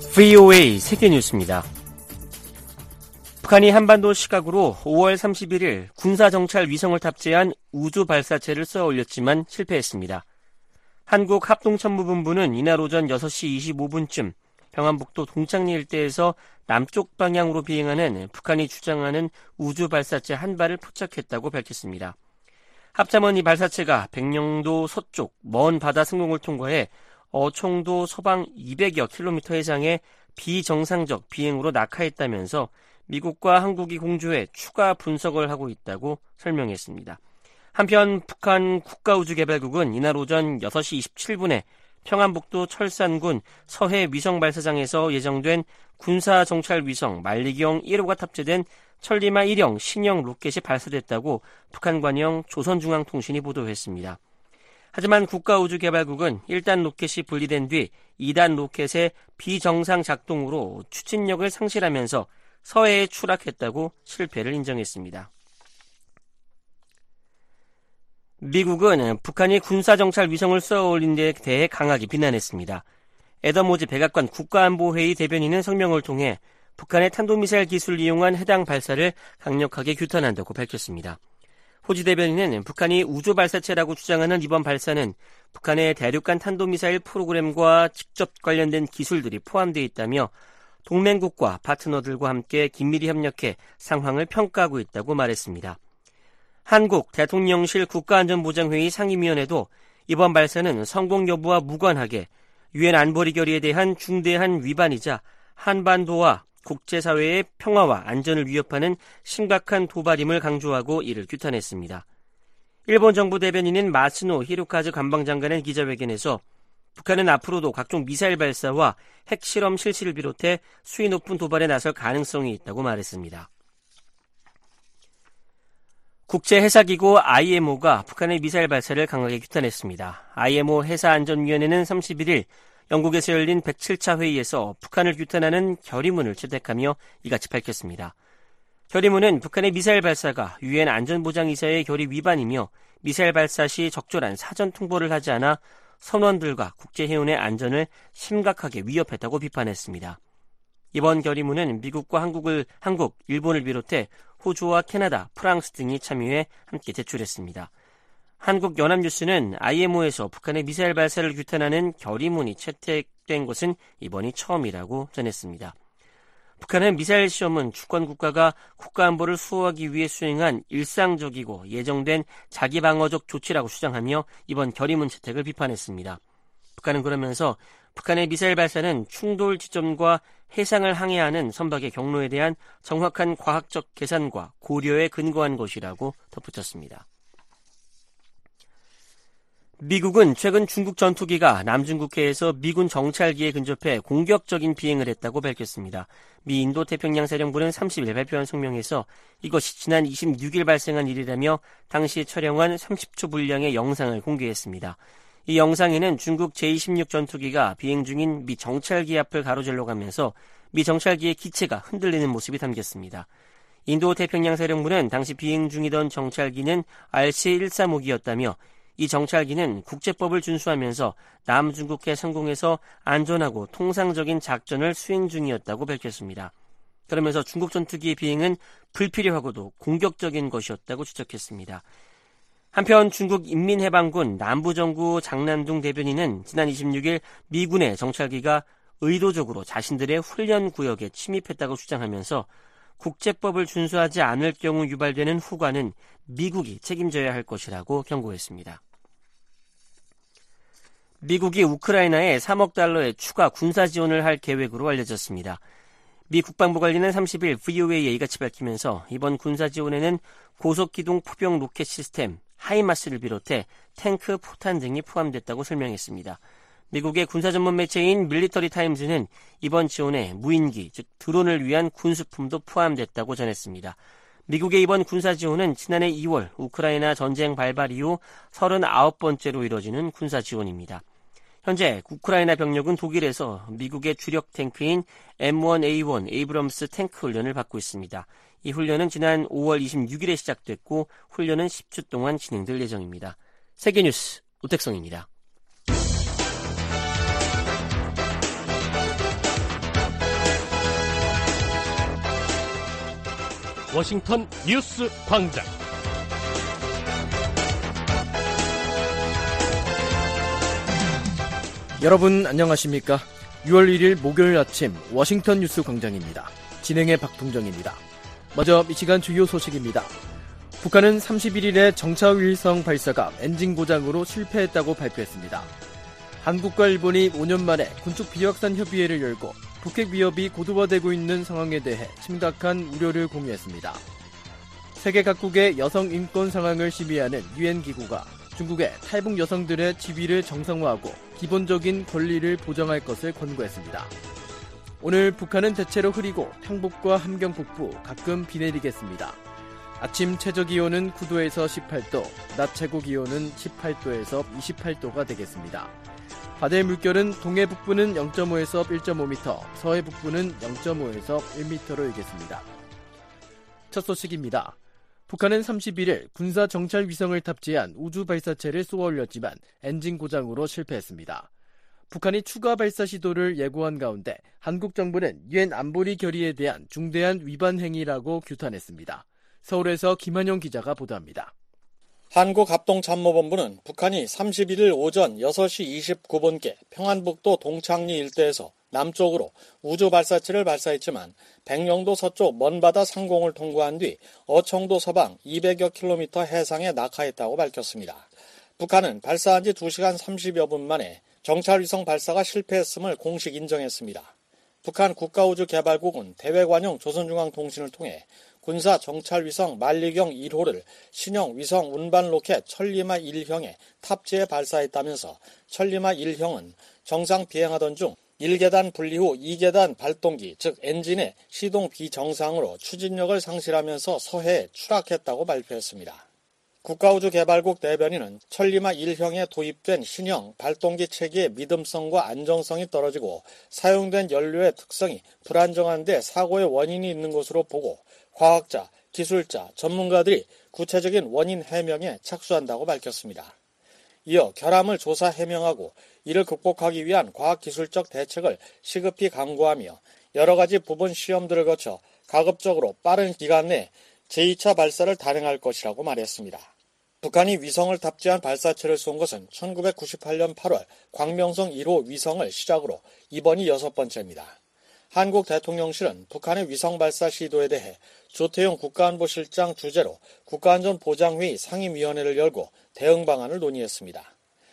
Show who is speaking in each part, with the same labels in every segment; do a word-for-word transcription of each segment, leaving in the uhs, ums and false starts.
Speaker 1: 브이오에이 세계뉴스입니다. 북한이 한반도 시각으로 오월 삼십일일 군사정찰 위성을 탑재한 우주 발사체를 쏘아 올렸지만 실패했습니다. 한국합동참모본부는 이날 오전 여섯 시 이십오 분쯤 평안북도 동창리 일대에서 남쪽 방향으로 비행하는 북한이 주장하는 우주 발사체 한 발을 포착했다고 밝혔습니다. 합참은 이 발사체가 백령도 서쪽 먼 바다 승공을 통과해 어총도 서방 이백여 킬로미터 해상에 비정상적 비행으로 낙하했다면서 미국과 한국이 공조해 추가 분석을 하고 있다고 설명했습니다. 한편 북한 국가우주개발국은 이날 오전 여섯 시 이십칠 분에 평안북도 철산군 서해 위성발사장에서 예정된 군사정찰위성 만리경 일 호가 탑재된 천리마 일형 신형 로켓이 발사됐다고 북한관영 조선중앙통신이 보도했습니다. 하지만 국가우주개발국은 일 단 로켓이 분리된 뒤 이 단 로켓의 비정상 작동으로 추진력을 상실하면서 서해에 추락했다고 실패를 인정했습니다. 미국은 북한이 군사정찰 위성을 쏘아 올린 데 대해 강하게 비난했습니다. 애덤 오지 백악관 국가안보회의 대변인은 성명을 통해 북한의 탄도미사일 기술을 이용한 해당 발사를 강력하게 규탄한다고 밝혔습니다. 호지 대변인은 북한이 우주 발사체라고 주장하는 이번 발사는 북한의 대륙간 탄도미사일 프로그램과 직접 관련된 기술들이 포함되어 있다며 동맹국과 파트너들과 함께 긴밀히 협력해 상황을 평가하고 있다고 말했습니다. 한국 대통령실 국가안전보장회의 상임위원회도 이번 발사는 성공 여부와 무관하게 유엔 안보리 결의에 대한 중대한 위반이자 한반도와 국제사회의 평화와 안전을 위협하는 심각한 도발임을 강조하고 이를 규탄했습니다. 일본 정부 대변인인 마츠노 히로카즈 관방장관은 기자회견에서 북한은 앞으로도 각종 미사일 발사와 핵실험 실시를 비롯해 수위 높은 도발에 나설 가능성이 있다고 말했습니다. 국제해사기구 아이엠오가 북한의 미사일 발사를 강하게 규탄했습니다. 아이엠오 해사안전위원회는 삼십일일 영국에서 열린 백칠 차 회의에서 북한을 규탄하는 결의문을 채택하며 이같이 밝혔습니다. 결의문은 북한의 미사일 발사가 유엔 안전보장이사의 결의 위반이며 미사일 발사 시 적절한 사전 통보를 하지 않아 선원들과 국제해운의 안전을 심각하게 위협했다고 비판했습니다. 이번 결의문은 미국과 한국을, 한국, 일본을 비롯해 호주와 캐나다, 프랑스 등이 참여해 함께 제출했습니다. 한국연합뉴스는 아이엠오에서 북한의 미사일 발사를 규탄하는 결의문이 채택된 것은 이번이 처음이라고 전했습니다. 북한은 미사일 시험은 주권 국가가 국가안보를 수호하기 위해 수행한 일상적이고 예정된 자기방어적 조치라고 주장하며 이번 결의문 채택을 비판했습니다. 북한은 그러면서 북한의 미사일 발사는 충돌 지점과 해상을 항해하는 선박의 경로에 대한 정확한 과학적 계산과 고려에 근거한 것이라고 덧붙였습니다. 미국은 최근 중국 전투기가 남중국해에서 미군 정찰기에 근접해 공격적인 비행을 했다고 밝혔습니다. 미 인도태평양사령부는 삼십일 발표한 성명에서 이것이 지난 이십육일 발생한 일이라며 당시 촬영한 삼십 초 분량의 영상을 공개했습니다. 이 영상에는 중국 제이십육 전투기가 비행 중인 미 정찰기 앞을 가로질러 가면서 미 정찰기의 기체가 흔들리는 모습이 담겼습니다. 인도태평양사령부는 당시 비행 중이던 정찰기는 알씨 백삼십오기였다며 이 정찰기는 국제법을 준수하면서 남중국해 상공에서 안전하고 통상적인 작전을 수행 중이었다고 밝혔습니다. 그러면서 중국 전투기의 비행은 불필요하고도 공격적인 것이었다고 지적했습니다. 한편 중국 인민해방군 남부정구 장난둥 대변인은 지난 이십육일 미군의 정찰기가 의도적으로 자신들의 훈련 구역에 침입했다고 주장하면서 국제법을 준수하지 않을 경우 유발되는 후과는 미국이 책임져야 할 것이라고 경고했습니다. 미국이 우크라이나에 삼억 달러의 추가 군사 지원을 할 계획으로 알려졌습니다. 미 국방부관리는 삼십일 브이오에이에 이같이 밝히면서 이번 군사 지원에는 고속기동 포병 로켓 시스템 하이마스를 비롯해 탱크, 포탄 등이 포함됐다고 설명했습니다. 미국의 군사 전문 매체인 밀리터리 타임즈는 이번 지원에 무인기, 즉 드론을 위한 군수품도 포함됐다고 전했습니다. 미국의 이번 군사 지원은 지난해 이월 우크라이나 전쟁 발발 이후 서른아홉 번째로 이뤄지는 군사 지원입니다. 현재 우크라이나 병력은 독일에서 미국의 주력 탱크인 엠 원 에이 원 에이브럼스 탱크 훈련을 받고 있습니다. 이 훈련은 지난 오월 이십육일에 시작됐고 훈련은 십 주 동안 진행될 예정입니다. 세계뉴스 오택성입니다.
Speaker 2: 워싱턴 뉴스 광장.
Speaker 3: 여러분 안녕하십니까? 유월 일일 목요일 아침 워싱턴 뉴스 광장입니다. 진행의 박동정입니다. 먼저 이 시간 주요 소식입니다. 북한은 삼십일일에 정찰위성 발사가 엔진 고장으로 실패했다고 발표했습니다. 한국과 일본이 오 년 만에 군축 비확산 협의회를 열고 북핵 위협이 고도화되고 있는 상황에 대해 심각한 우려를 공유했습니다. 세계 각국의 여성 인권 상황을 심의하는 유엔 기구가 중국의 탈북 여성들의 지위를 정상화하고 기본적인 권리를 보장할 것을 권고했습니다. 오늘 북한은 대체로 흐리고 평북과 함경 북부 가끔 비 내리겠습니다. 아침 최저기온은 구 도에서 십팔 도, 낮 최고기온은 십팔 도에서 이십팔 도가 되겠습니다. 바다의 물결은 동해 북부는 영 점 오에서 일 점 오 미터, 서해 북부는 영 점 오에서 일 미터로 일겠습니다. 첫 소식입니다. 북한은 삼십일일 군사 정찰 위성을 탑재한 우주 발사체를 쏘아 올렸지만 엔진 고장으로 실패했습니다. 북한이 추가 발사 시도를 예고한 가운데 한국 정부는 유엔 안보리 결의에 대한 중대한 위반 행위라고 규탄했습니다. 서울에서 김한용 기자가 보도합니다.
Speaker 4: 한국합동참모본부는 북한이 삼십일일 오전 여섯 시 이십구 분께 평안북도 동창리 일대에서 남쪽으로 우주 발사체를 발사했지만 백령도 서쪽 먼바다 상공을 통과한 뒤 어청도 서방 이백여 킬로미터 해상에 낙하했다고 밝혔습니다. 북한은 발사한 지 두 시간 삼십여 분 만에 정찰위성 발사가 실패했음을 공식 인정했습니다. 북한 국가우주개발국은 대외관용 조선중앙통신을 통해 군사 정찰위성 만리경 일 호를 신형 위성 운반 로켓 천리마 일형에 탑재해 발사했다면서 천리마 일형은 정상 비행하던 중 일 계단 분리 후 이 계단 발동기, 즉 엔진의 시동 비정상으로 추진력을 상실하면서 서해에 추락했다고 발표했습니다. 국가우주개발국 대변인은 천리마 일형에 도입된 신형 발동기 체계의 믿음성과 안정성이 떨어지고 사용된 연료의 특성이 불안정한 데 사고의 원인이 있는 것으로 보고 과학자, 기술자, 전문가들이 구체적인 원인 해명에 착수한다고 밝혔습니다. 이어 결함을 조사 해명하고 이를 극복하기 위한 과학기술적 대책을 시급히 강구하며 여러 가지 부분 시험들을 거쳐 가급적으로 빠른 기간 내에 제이 차 발사를 단행할 것이라고 말했습니다. 북한이 위성을 탑재한 발사체를 쏜 것은 천구백구십팔년 팔월 광명성 일 호 위성을 시작으로 이번이 여섯 번째입니다. 한국 대통령실은 북한의 위성 발사 시도에 대해 조태용 국가안보실장 주재로 국가안전보장회의 상임위원회를 열고 대응 방안을 논의했습니다.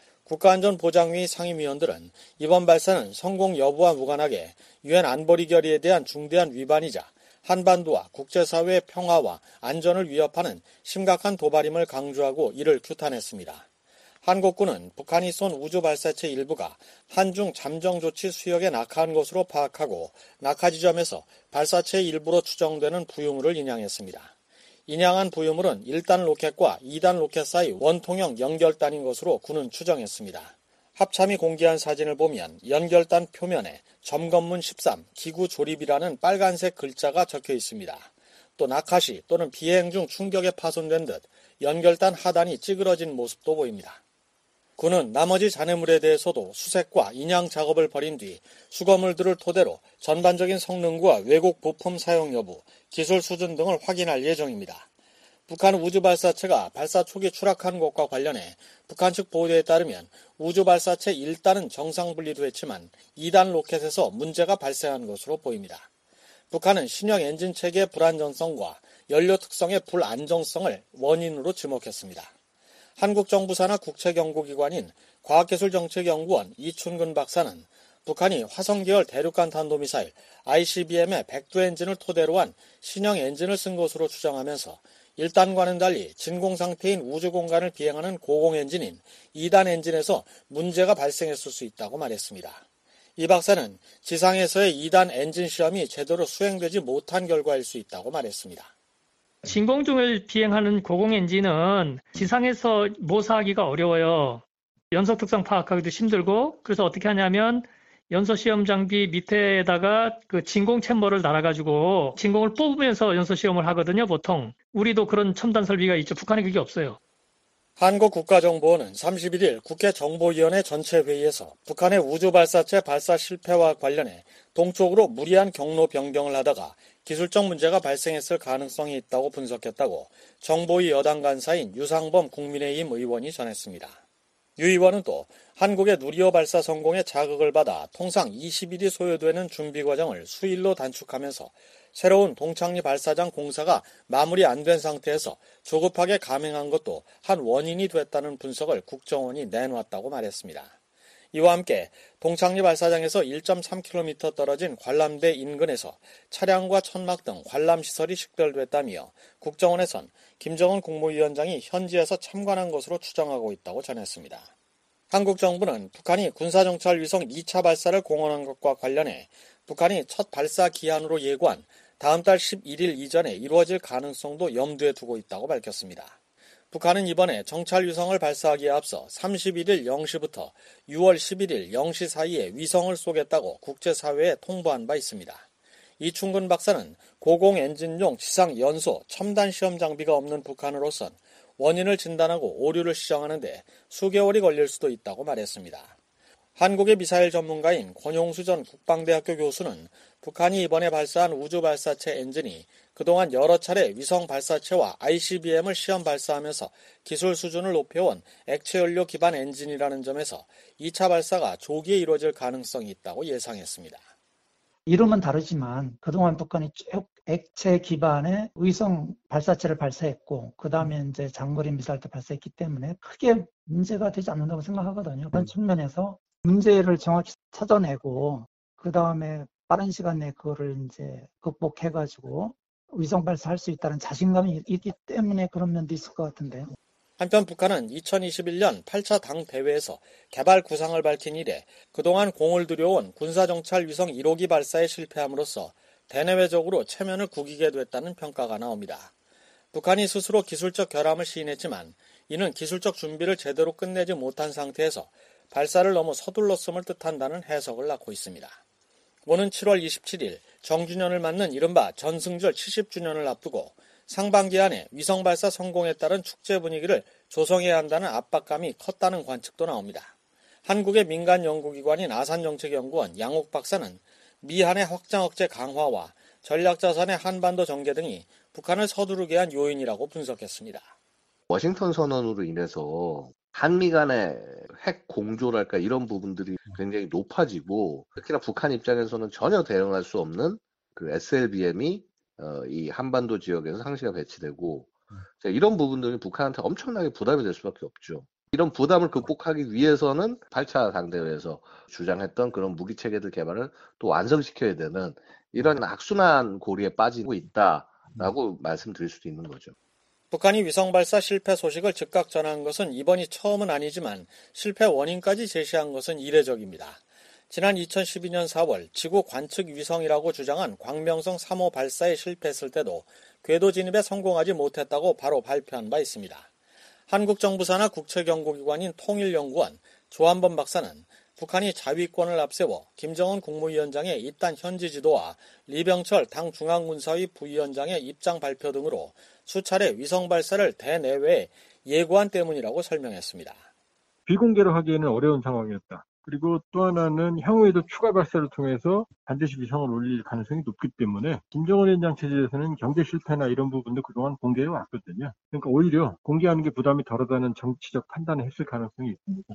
Speaker 4: 국가안전보장회의 상임위원들은 이번 발사는 성공 여부와 무관하게 유엔 안보리 결의에 대한 중대한 위반이자 한반도와 국제사회의 평화와 안전을 위협하는 심각한 도발임을 강조하고 이를 규탄했습니다. 한국군은 북한이 쏜 우주 발사체 일부가 한중 잠정조치 수역에 낙하한 것으로 파악하고 낙하 지점에서 발사체 일부로 추정되는 부유물을 인양했습니다. 인양한 부유물은 일 단 로켓과 이 단 로켓 사이 원통형 연결단인 것으로 군은 추정했습니다. 합참이 공개한 사진을 보면 연결단 표면에 점검문 십삼 기구 조립이라는 빨간색 글자가 적혀 있습니다. 또 낙하 시 또는 비행 중 충격에 파손된 듯 연결단 하단이 찌그러진 모습도 보입니다. 군은 나머지 잔해물에 대해서도 수색과 인양 작업을 벌인 뒤 수거물들을 토대로 전반적인 성능과 외국 부품 사용 여부, 기술 수준 등을 확인할 예정입니다. 북한 우주 발사체가 발사 초기 추락한 것과 관련해 북한 측 보도에 따르면 우주 발사체 일 단은 정상 분리도 했지만 이 단 로켓에서 문제가 발생한 것으로 보입니다. 북한은 신형 엔진 체계의 불안정성과 연료 특성의 불안정성을 원인으로 지목했습니다. 한국 정부 산하 국책연구기관인 과학기술정책연구원 이춘근 박사는 북한이 화성계열 대륙간 탄도미사일 아이씨비엠의 백두 엔진을 토대로 한 신형 엔진을 쓴 것으로 추정하면서 일 단과는 달리 진공 상태인 우주 공간을 비행하는 고공 엔진인 이 단 엔진에서 문제가 발생했을 수 있다고 말했습니다. 이 박사는 지상에서의 이 단 엔진 시험이 제대로 수행되지 못한 결과일 수 있다고 말했습니다.
Speaker 5: 진공중을 비행하는 고공 엔진은 지상에서 모사하기가 어려워요. 연소 특성 파악하기도 힘들고, 그래서 어떻게 하냐면 연소 시험 장비 밑에다가 그 진공 챔버를 달아가지고 진공을 뽑으면서 연소 시험을 하거든요, 보통. 우리도 그런 첨단 설비가 있죠. 북한에 그게 없어요.
Speaker 4: 한국국가정보원은 삼십일일 국회 정보위원회 전체 회의에서 북한의 우주 발사체 발사 실패와 관련해 동쪽으로 무리한 경로 변경을 하다가 기술적 문제가 발생했을 가능성이 있다고 분석했다고 정보위 여당 간사인 유상범 국민의힘 의원이 전했습니다. 유 의원은 또 한국의 누리호 발사 성공에 자극을 받아 통상 이십 일이 소요되는 준비 과정을 수일로 단축하면서 새로운 동창리 발사장 공사가 마무리 안 된 상태에서 조급하게 감행한 것도 한 원인이 됐다는 분석을 국정원이 내놓았다고 말했습니다. 이와 함께 동창리 발사장에서 일 점 삼 킬로미터 떨어진 관람대 인근에서 차량과 천막 등 관람시설이 식별됐다며 국정원에선 김정은 국무위원장이 현지에서 참관한 것으로 추정하고 있다고 전했습니다. 한국 정부는 북한이 군사정찰 위성 이 차 발사를 공언한 것과 관련해 북한이 첫 발사 기한으로 예고한 다음 달 십일 일 이전에 이루어질 가능성도 염두에 두고 있다고 밝혔습니다. 북한은 이번에 정찰 위성을 발사하기에 앞서 삼십일 일 영 시부터 유월 십일 일 영 시 사이에 위성을 쏘겠다고 국제사회에 통보한 바 있습니다. 이충근 박사는 고공 엔진용 지상 연소 첨단 시험 장비가 없는 북한으로선 원인을 진단하고 오류를 시정하는 데 수개월이 걸릴 수도 있다고 말했습니다. 한국의 미사일 전문가인 권용수 전 국방대학교 교수는 북한이 이번에 발사한 우주발사체 엔진이 그동안 여러 차례 위성 발사체와 아이씨비엠을 시험 발사하면서 기술 수준을 높여온 액체연료 기반 엔진이라는 점에서 이 차 발사가 조기에 이루어질 가능성이 있다고 예상했습니다.
Speaker 6: 이름은 다르지만 그동안 북한이 쭉 액체 기반의 위성 발사체를 발사했고 그 다음에 이제 장거리 미사일도 발사했기 때문에 크게 문제가 되지 않는다고 생각하거든요. 그런 측면에서 문제를 정확히 찾아내고 그 다음에 빠른 시간 내에 그거를 이제 극복해가지고 위성 발사할 수 있다는 자신감이 있기 때문에 그런 면도 있을 것 같은데요.
Speaker 4: 한편 북한은 이천이십일 년 팔 차 당 대회에서 개발 구상을 밝힌 이래 그동안 공을 들여온 군사정찰 위성 일 호기 발사에 실패함으로써 대내외적으로 체면을 구기게 됐다는 평가가 나옵니다. 북한이 스스로 기술적 결함을 시인했지만 이는 기술적 준비를 제대로 끝내지 못한 상태에서 발사를 너무 서둘렀음을 뜻한다는 해석을 낳고 있습니다. 오는 칠월 이십칠 일 정주년을 맞는 이른바 전승절 칠십 주년을 앞두고 상반기 안에 위성 발사 성공에 따른 축제 분위기를 조성해야 한다는 압박감이 컸다는 관측도 나옵니다. 한국의 민간 연구기관인 아산정책연구원 양옥 박사는 미한의 확장 억제 강화와 전략자산의 한반도 전개 등이 북한을 서두르게 한 요인이라고 분석했습니다.
Speaker 7: 워싱턴 선언으로 인해서 한미 간의 핵 공조랄까 이런 부분들이 굉장히 높아지고 특히나 북한 입장에서는 전혀 대응할 수 없는 그 에스엘비엠이 어, 이 한반도 지역에서 상시가 배치되고 자, 이런 부분들이 북한한테 엄청나게 부담이 될 수밖에 없죠. 이런 부담을 극복하기 위해서는 팔 차 당대회에서 주장했던 그런 무기 체계들 개발을 또 완성시켜야 되는 이런 악순환 고리에 빠지고 있다라고 음. 말씀드릴 수도 있는 거죠.
Speaker 4: 북한이 위성 발사 실패 소식을 즉각 전한 것은 이번이 처음은 아니지만 실패 원인까지 제시한 것은 이례적입니다. 지난 이천십이 년 사월 지구 관측 위성이라고 주장한 광명성 삼 호 발사에 실패했을 때도 궤도 진입에 성공하지 못했다고 바로 발표한 바 있습니다. 한국 정부 산하 국책연구기관인 통일연구원 조한범 박사는 북한이 자위권을 앞세워 김정은 국무위원장의 잇단 현지 지도와 리병철 당 중앙군사위 부위원장의 입장 발표 등으로 수차례 위성 발사를 대내외에 예고한 때문이라고 설명했습니다.
Speaker 8: 비공개로 하기에는 어려운 상황이었다. 그리고 또 하나는 향후에도 추가 발사를 통해서 반드시 위성을 올릴 가능성이 높기 때문에 김정은 위원장 체제에서는 경제 실패나 이런 부분도 그동안 공개해 왔거든요. 그러니까 오히려 공개하는 게 부담이 덜하다는 정치적 판단을 했을 가능성이 있습니다.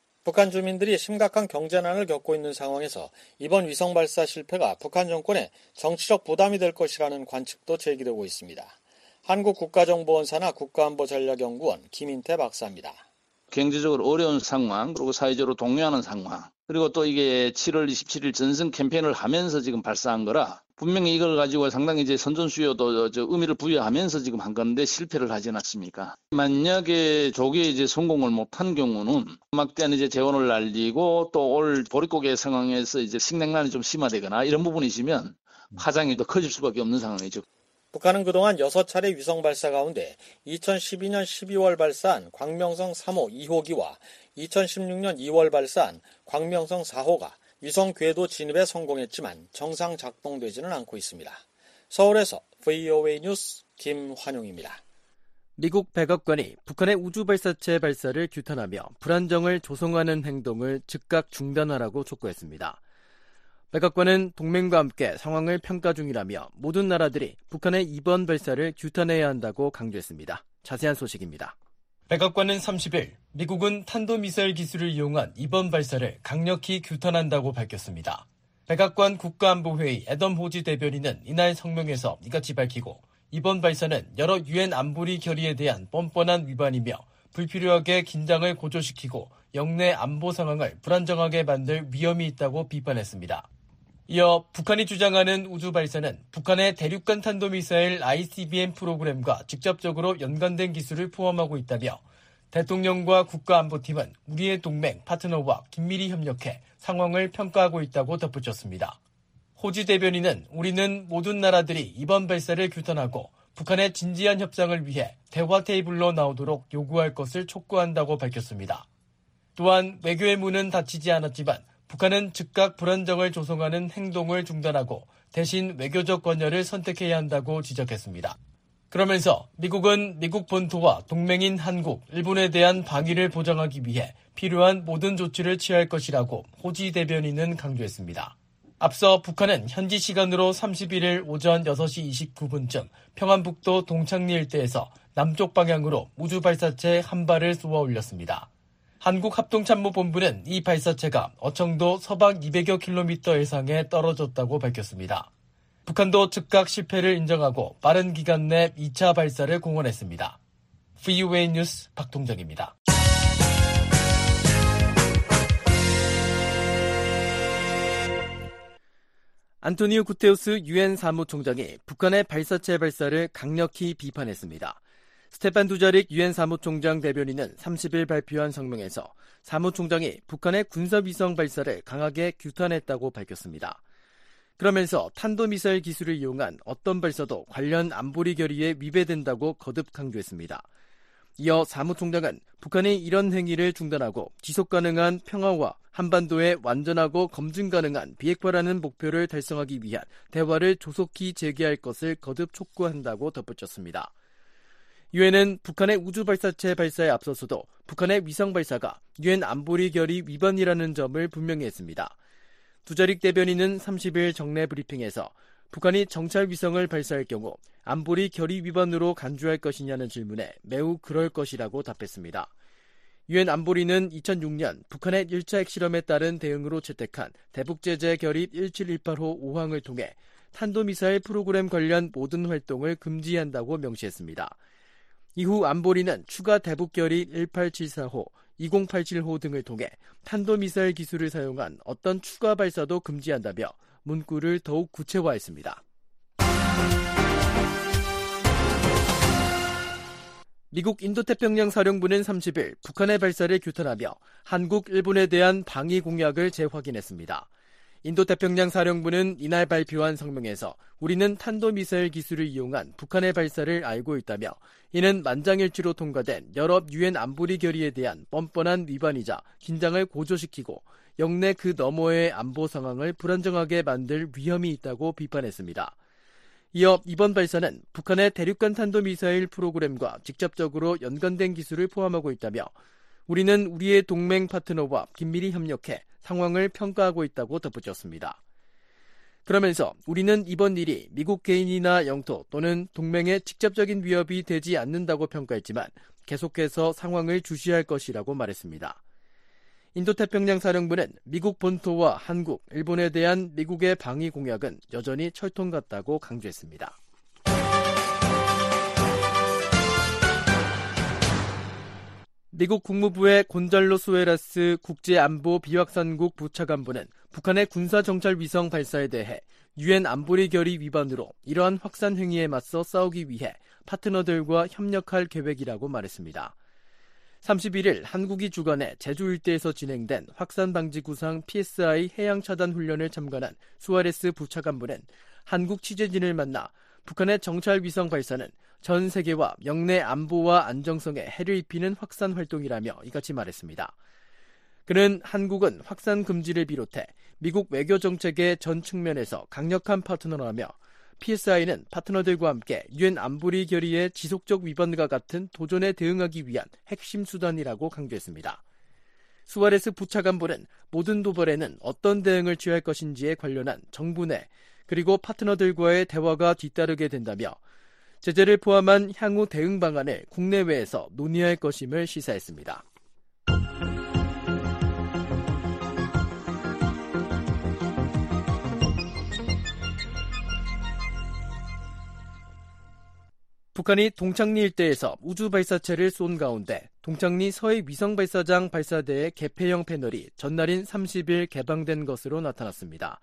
Speaker 4: 북한 주민들이 심각한 경제난을 겪고 있는 상황에서 이번 위성 발사 실패가 북한 정권에 정치적 부담이 될 것이라는 관측도 제기되고 있습니다. 한국국가정보원 산하 국가안보전략연구원 김인태 박사입니다.
Speaker 9: 경제적으로 어려운 상황, 그리고 사회적으로 동요하는 상황, 그리고 또 이게 칠월 이십칠 일 전승 캠페인을 하면서 지금 발사한 거라 분명히 이걸 가지고 상당히 이제 선전수요도 저 의미를 부여하면서 지금 한 건데 실패를 하지 않았습니까? 만약에 조기에 이제 성공을 못한 경우는 막대한 이제 재원을 날리고 또 올 보릿고개 상황에서 이제 식량난이 좀 심화되거나 이런 부분이 있으면 파장이 더 커질 수밖에 없는 상황이죠.
Speaker 4: 북한은 그동안 여섯 차례 위성 발사 가운데 이천십이 년 십이월 발사한 광명성 삼 호 이 호기와 이천십육 년 이월 발사한 광명성 사 호가 위성 궤도 진입에 성공했지만 정상 작동되지는 않고 있습니다. 서울에서 브이오에이 뉴스 김환용입니다.
Speaker 3: 미국 백악관이 북한의 우주 발사체 발사를 규탄하며 불안정을 조성하는 행동을 즉각 중단하라고 촉구했습니다. 백악관은 동맹과 함께 상황을 평가 중이라며 모든 나라들이 북한의 이번 발사를 규탄해야 한다고 강조했습니다. 자세한 소식입니다. 백악관은 삼십 일 미국은 탄도미사일 기술을 이용한 이번 발사를 강력히 규탄한다고 밝혔습니다. 백악관 국가안보회의 애덤 호지 대변인은 이날 성명에서 이같이 밝히고 이번 발사는 여러 유엔 안보리 결의에 대한 뻔뻔한 위반이며 불필요하게 긴장을 고조시키고 영내 안보 상황을 불안정하게 만들 위험이 있다고 비판했습니다. 이어 북한이 주장하는 우주 발사는 북한의 대륙간 탄도미사일 아이씨비엠 프로그램과 직접적으로 연관된 기술을 포함하고 있다며 대통령과 국가안보팀은 우리의 동맹 파트너와 긴밀히 협력해 상황을 평가하고 있다고 덧붙였습니다. 호지 대변인은 우리는 모든 나라들이 이번 발사를 규탄하고 북한의 진지한 협상을 위해 대화 테이블로 나오도록 요구할 것을 촉구한다고 밝혔습니다. 또한 외교의 문은 닫히지 않았지만 북한은 즉각 불안정을 조성하는 행동을 중단하고 대신 외교적 권여를 선택해야 한다고 지적했습니다. 그러면서 미국은 미국 본토와 동맹인 한국, 일본에 대한 방위를 보장하기 위해 필요한 모든 조치를 취할 것이라고 호지 대변인은 강조했습니다. 앞서 북한은 현지 시간으로 삼십일 일 오전 여섯 시 이십구 분쯤 평안북도 동창리 일대에서 남쪽 방향으로 우주 발사체 한 발을 쏘아 올렸습니다. 한국합동참모본부는 이 발사체가 어청도 서박 이백여 킬로미터 해상에 떨어졌다고 밝혔습니다. 북한도 즉각 실패를 인정하고 빠른 기간 내 이 차 발사를 공언했습니다. 브이오에이 뉴스 박동정입니다. 안토니오 구테우스 유엔 사무총장이 북한의 발사체 발사를 강력히 비판했습니다. 스테판 두자릭 유엔 사무총장 대변인은 삼십 일 발표한 성명에서 사무총장이 북한의 군사위성 발사를 강하게 규탄했다고 밝혔습니다. 그러면서 탄도미사일 기술을 이용한 어떤 발사도 관련 안보리 결의에 위배된다고 거듭 강조했습니다. 이어 사무총장은 북한이 이런 행위를 중단하고 지속가능한 평화와 한반도에 완전하고 검증 가능한 비핵화라는 목표를 달성하기 위한 대화를 조속히 재개할 것을 거듭 촉구한다고 덧붙였습니다. 유엔은 북한의 우주 발사체 발사에 앞서서도 북한의 위성 발사가 유엔 안보리 결의 위반이라는 점을 분명히 했습니다. 두자릭 대변인은 삼십 일 정례 브리핑에서 북한이 정찰 위성을 발사할 경우 안보리 결의 위반으로 간주할 것이냐는 질문에 매우 그럴 것이라고 답했습니다. 유엔 안보리는 이천육 년 북한의 일 차 핵실험에 따른 대응으로 채택한 대북제재 결의 일칠일팔 호 오 항을 통해 탄도미사일 프로그램 관련 모든 활동을 금지한다고 명시했습니다. 이후 안보리는 추가 대북 결의 일팔칠사 호, 이공팔칠 호 등을 통해 탄도미사일 기술을 사용한 어떤 추가 발사도 금지한다며 문구를 더욱 구체화했습니다. 미국 인도태평양 사령부는 삼십 일 북한의 발사를 규탄하며 한국, 일본에 대한 방위 공약을 재확인했습니다. 인도태평양 사령부는 이날 발표한 성명에서 우리는 탄도미사일 기술을 이용한 북한의 발사를 알고 있다며 이는 만장일치로 통과된 여러 유엔 안보리 결의에 대한 뻔뻔한 위반이자 긴장을 고조시키고 영내 그 너머의 안보 상황을 불안정하게 만들 위험이 있다고 비판했습니다. 이어 이번 발사는 북한의 대륙간 탄도미사일 프로그램과 직접적으로 연관된 기술을 포함하고 있다며 우리는 우리의 동맹 파트너와 긴밀히 협력해 상황을 평가하고 있다고 덧붙였습니다. 그러면서 우리는 이번 일이 미국 개인이나 영토 또는 동맹에 직접적인 위협이 되지 않는다고 평가했지만 계속해서 상황을 주시할 것이라고 말했습니다. 인도태평양 사령부는 미국 본토와 한국, 일본에 대한 미국의 방위 공약은 여전히 철통 같다고 강조했습니다. 미국 국무부의 곤잘로 수에라스 국제안보 비확산국 부차관보는 북한의 군사정찰 위성 발사에 대해 유엔 안보리 결의 위반으로 이러한 확산 행위에 맞서 싸우기 위해 파트너들과 협력할 계획이라고 말했습니다. 삼십일 일 한국이 주관해 제주 일대에서 진행된 확산 방지 구상 피에스아이 해양 차단 훈련을 참관한 수아레스 부차관보는 한국 취재진을 만나 북한의 정찰 위성 발사는 전 세계와 영내 안보와 안정성에 해를 입히는 확산 활동이라며 이같이 말했습니다. 그는 한국은 확산 금지를 비롯해 미국 외교 정책의 전 측면에서 강력한 파트너라며 피에스아이는 파트너들과 함께 유엔 안보리 결의의 지속적 위반과 같은 도전에 대응하기 위한 핵심 수단이라고 강조했습니다. 수아레스 부차관보는 모든 도발에는 어떤 대응을 취할 것인지에 관련한 정부 내 그리고 파트너들과의 대화가 뒤따르게 된다며 제재를 포함한 향후 대응 방안을 국내외에서 논의할 것임을 시사했습니다. 북한이 동창리 일대에서 우주 발사체를 쏜 가운데 동창리 서해 위성 발사장 발사대의 개폐형 패널이 전날인 삼십 일 개방된 것으로 나타났습니다.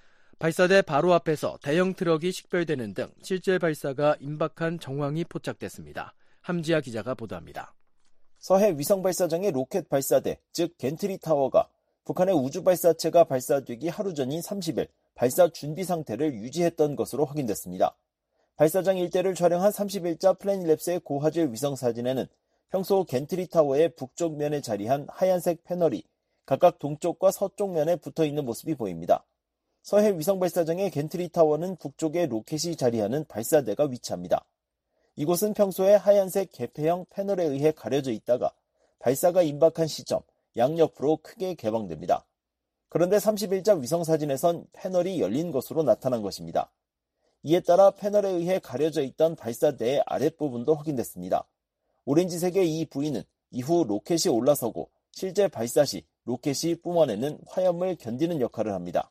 Speaker 3: 발사대 바로 앞에서 대형 트럭이 식별되는 등 실제 발사가 임박한 정황이 포착됐습니다. 함지아 기자가 보도합니다.
Speaker 10: 서해 위성 발사장의 로켓 발사대, 즉 겐트리 타워가 북한의 우주 발사체가 발사되기 하루 전인 삼십 일 발사 준비 상태를 유지했던 것으로 확인됐습니다. 발사장 일대를 촬영한 삼십 일자 플래닛랩스의 고화질 위성 사진에는 평소 겐트리 타워의 북쪽 면에 자리한 하얀색 패널이 각각 동쪽과 서쪽 면에 붙어있는 모습이 보입니다. 서해 위성 발사장의 겐트리 타워는 북쪽에 로켓이 자리하는 발사대가 위치합니다. 이곳은 평소에 하얀색 개폐형 패널에 의해 가려져 있다가 발사가 임박한 시점 양옆으로 크게 개방됩니다. 그런데 삼십 일자 위성 사진에선 패널이 열린 것으로 나타난 것입니다. 이에 따라 패널에 의해 가려져 있던 발사대의 아랫부분도 확인됐습니다. 오렌지색의 이 부위는 이후 로켓이 올라서고 실제 발사 시 로켓이 뿜어내는 화염을 견디는 역할을 합니다.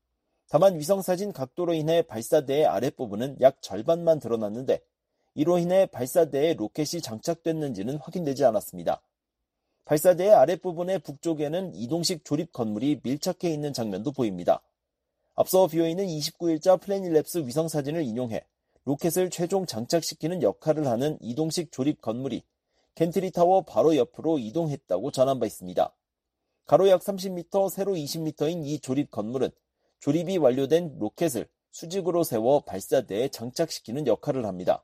Speaker 10: 다만 위성사진 각도로 인해 발사대의 아랫부분은 약 절반만 드러났는데 이로 인해 발사대에 로켓이 장착됐는지는 확인되지 않았습니다. 발사대의 아랫부분의 북쪽에는 이동식 조립 건물이 밀착해 있는 장면도 보입니다. 앞서 비오이는 이십구 일자 플래닛랩스 위성사진을 인용해 로켓을 최종 장착시키는 역할을 하는 이동식 조립 건물이 겐트리 타워 바로 옆으로 이동했다고 전한 바 있습니다. 가로 약 삼십 미터, 세로 이십 미터인 이 조립 건물은 조립이 완료된 로켓을 수직으로 세워 발사대에 장착시키는 역할을 합니다.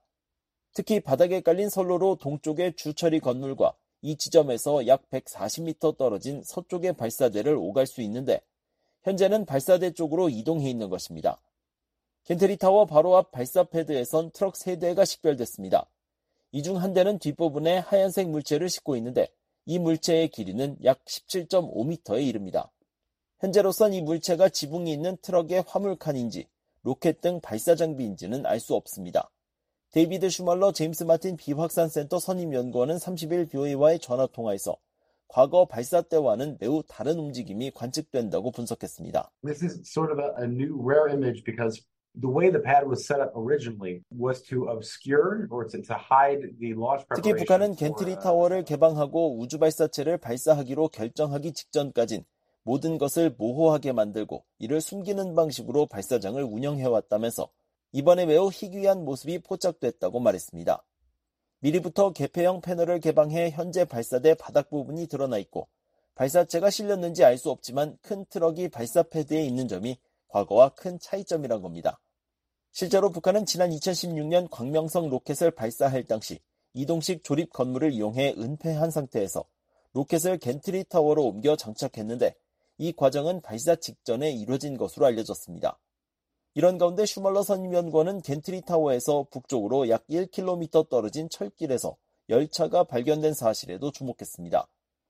Speaker 10: 특히 바닥에 깔린 선로로 동쪽의 주처리 건물과 이 지점에서 약 백사십 미터 떨어진 서쪽의 발사대를 오갈 수 있는데 현재는 발사대 쪽으로 이동해 있는 것입니다. 겐트리 타워 바로 앞 발사 패드에선 트럭 세 대가 식별됐습니다. 이 중 한 대는 뒷부분에 하얀색 물체를 싣고 있는데 이 물체의 길이는 약 십칠 점 오 미터에 이릅니다. 현재로선 이 물체가 지붕이 있는 트럭의 화물칸인지 로켓 등 발사 장비인지는 알 수 없습니다. 데이비드 슈멀러 제임스 마틴 비확산센터 선임연구원은 삼십 일 비오이와의 전화통화에서 과거 발사 때와는 매우 다른 움직임이 관측된다고 분석했습니다.
Speaker 11: This is sort of a, a new rare image because the way the pad was set up originally was to obscure or to, to hide the launch preparation.
Speaker 10: 특히 북한은 겐트리 타워를 개방하고 우주 발사체를 발사하기로 결정하기 직전까진 모든 것을 모호하게 만들고 이를 숨기는 방식으로 발사장을 운영해왔다면서 이번에 매우 희귀한 모습이 포착됐다고 말했습니다. 미리부터 개폐형 패널을 개방해 현재 발사대 바닥 부분이 드러나 있고 발사체가 실렸는지 알 수 없지만 큰 트럭이 발사 패드에 있는 점이 과거와 큰 차이점이란 겁니다. 실제로 북한은 지난 이천십육 년 광명성 로켓을 발사할 당시 이동식 조립 건물을 이용해 은폐한 상태에서 로켓을 겐트리 타워로 옮겨 장착했는데 이 과정은 발사 직전에 이루어진 것으로 알려졌습니다. 이런 가운데 슈멀러 선임연구원은 겐트리 타워에서 북쪽으로 약 일 킬로미터 떨어진 철길에서 열차가 발견된 사실에도 주목했습니다.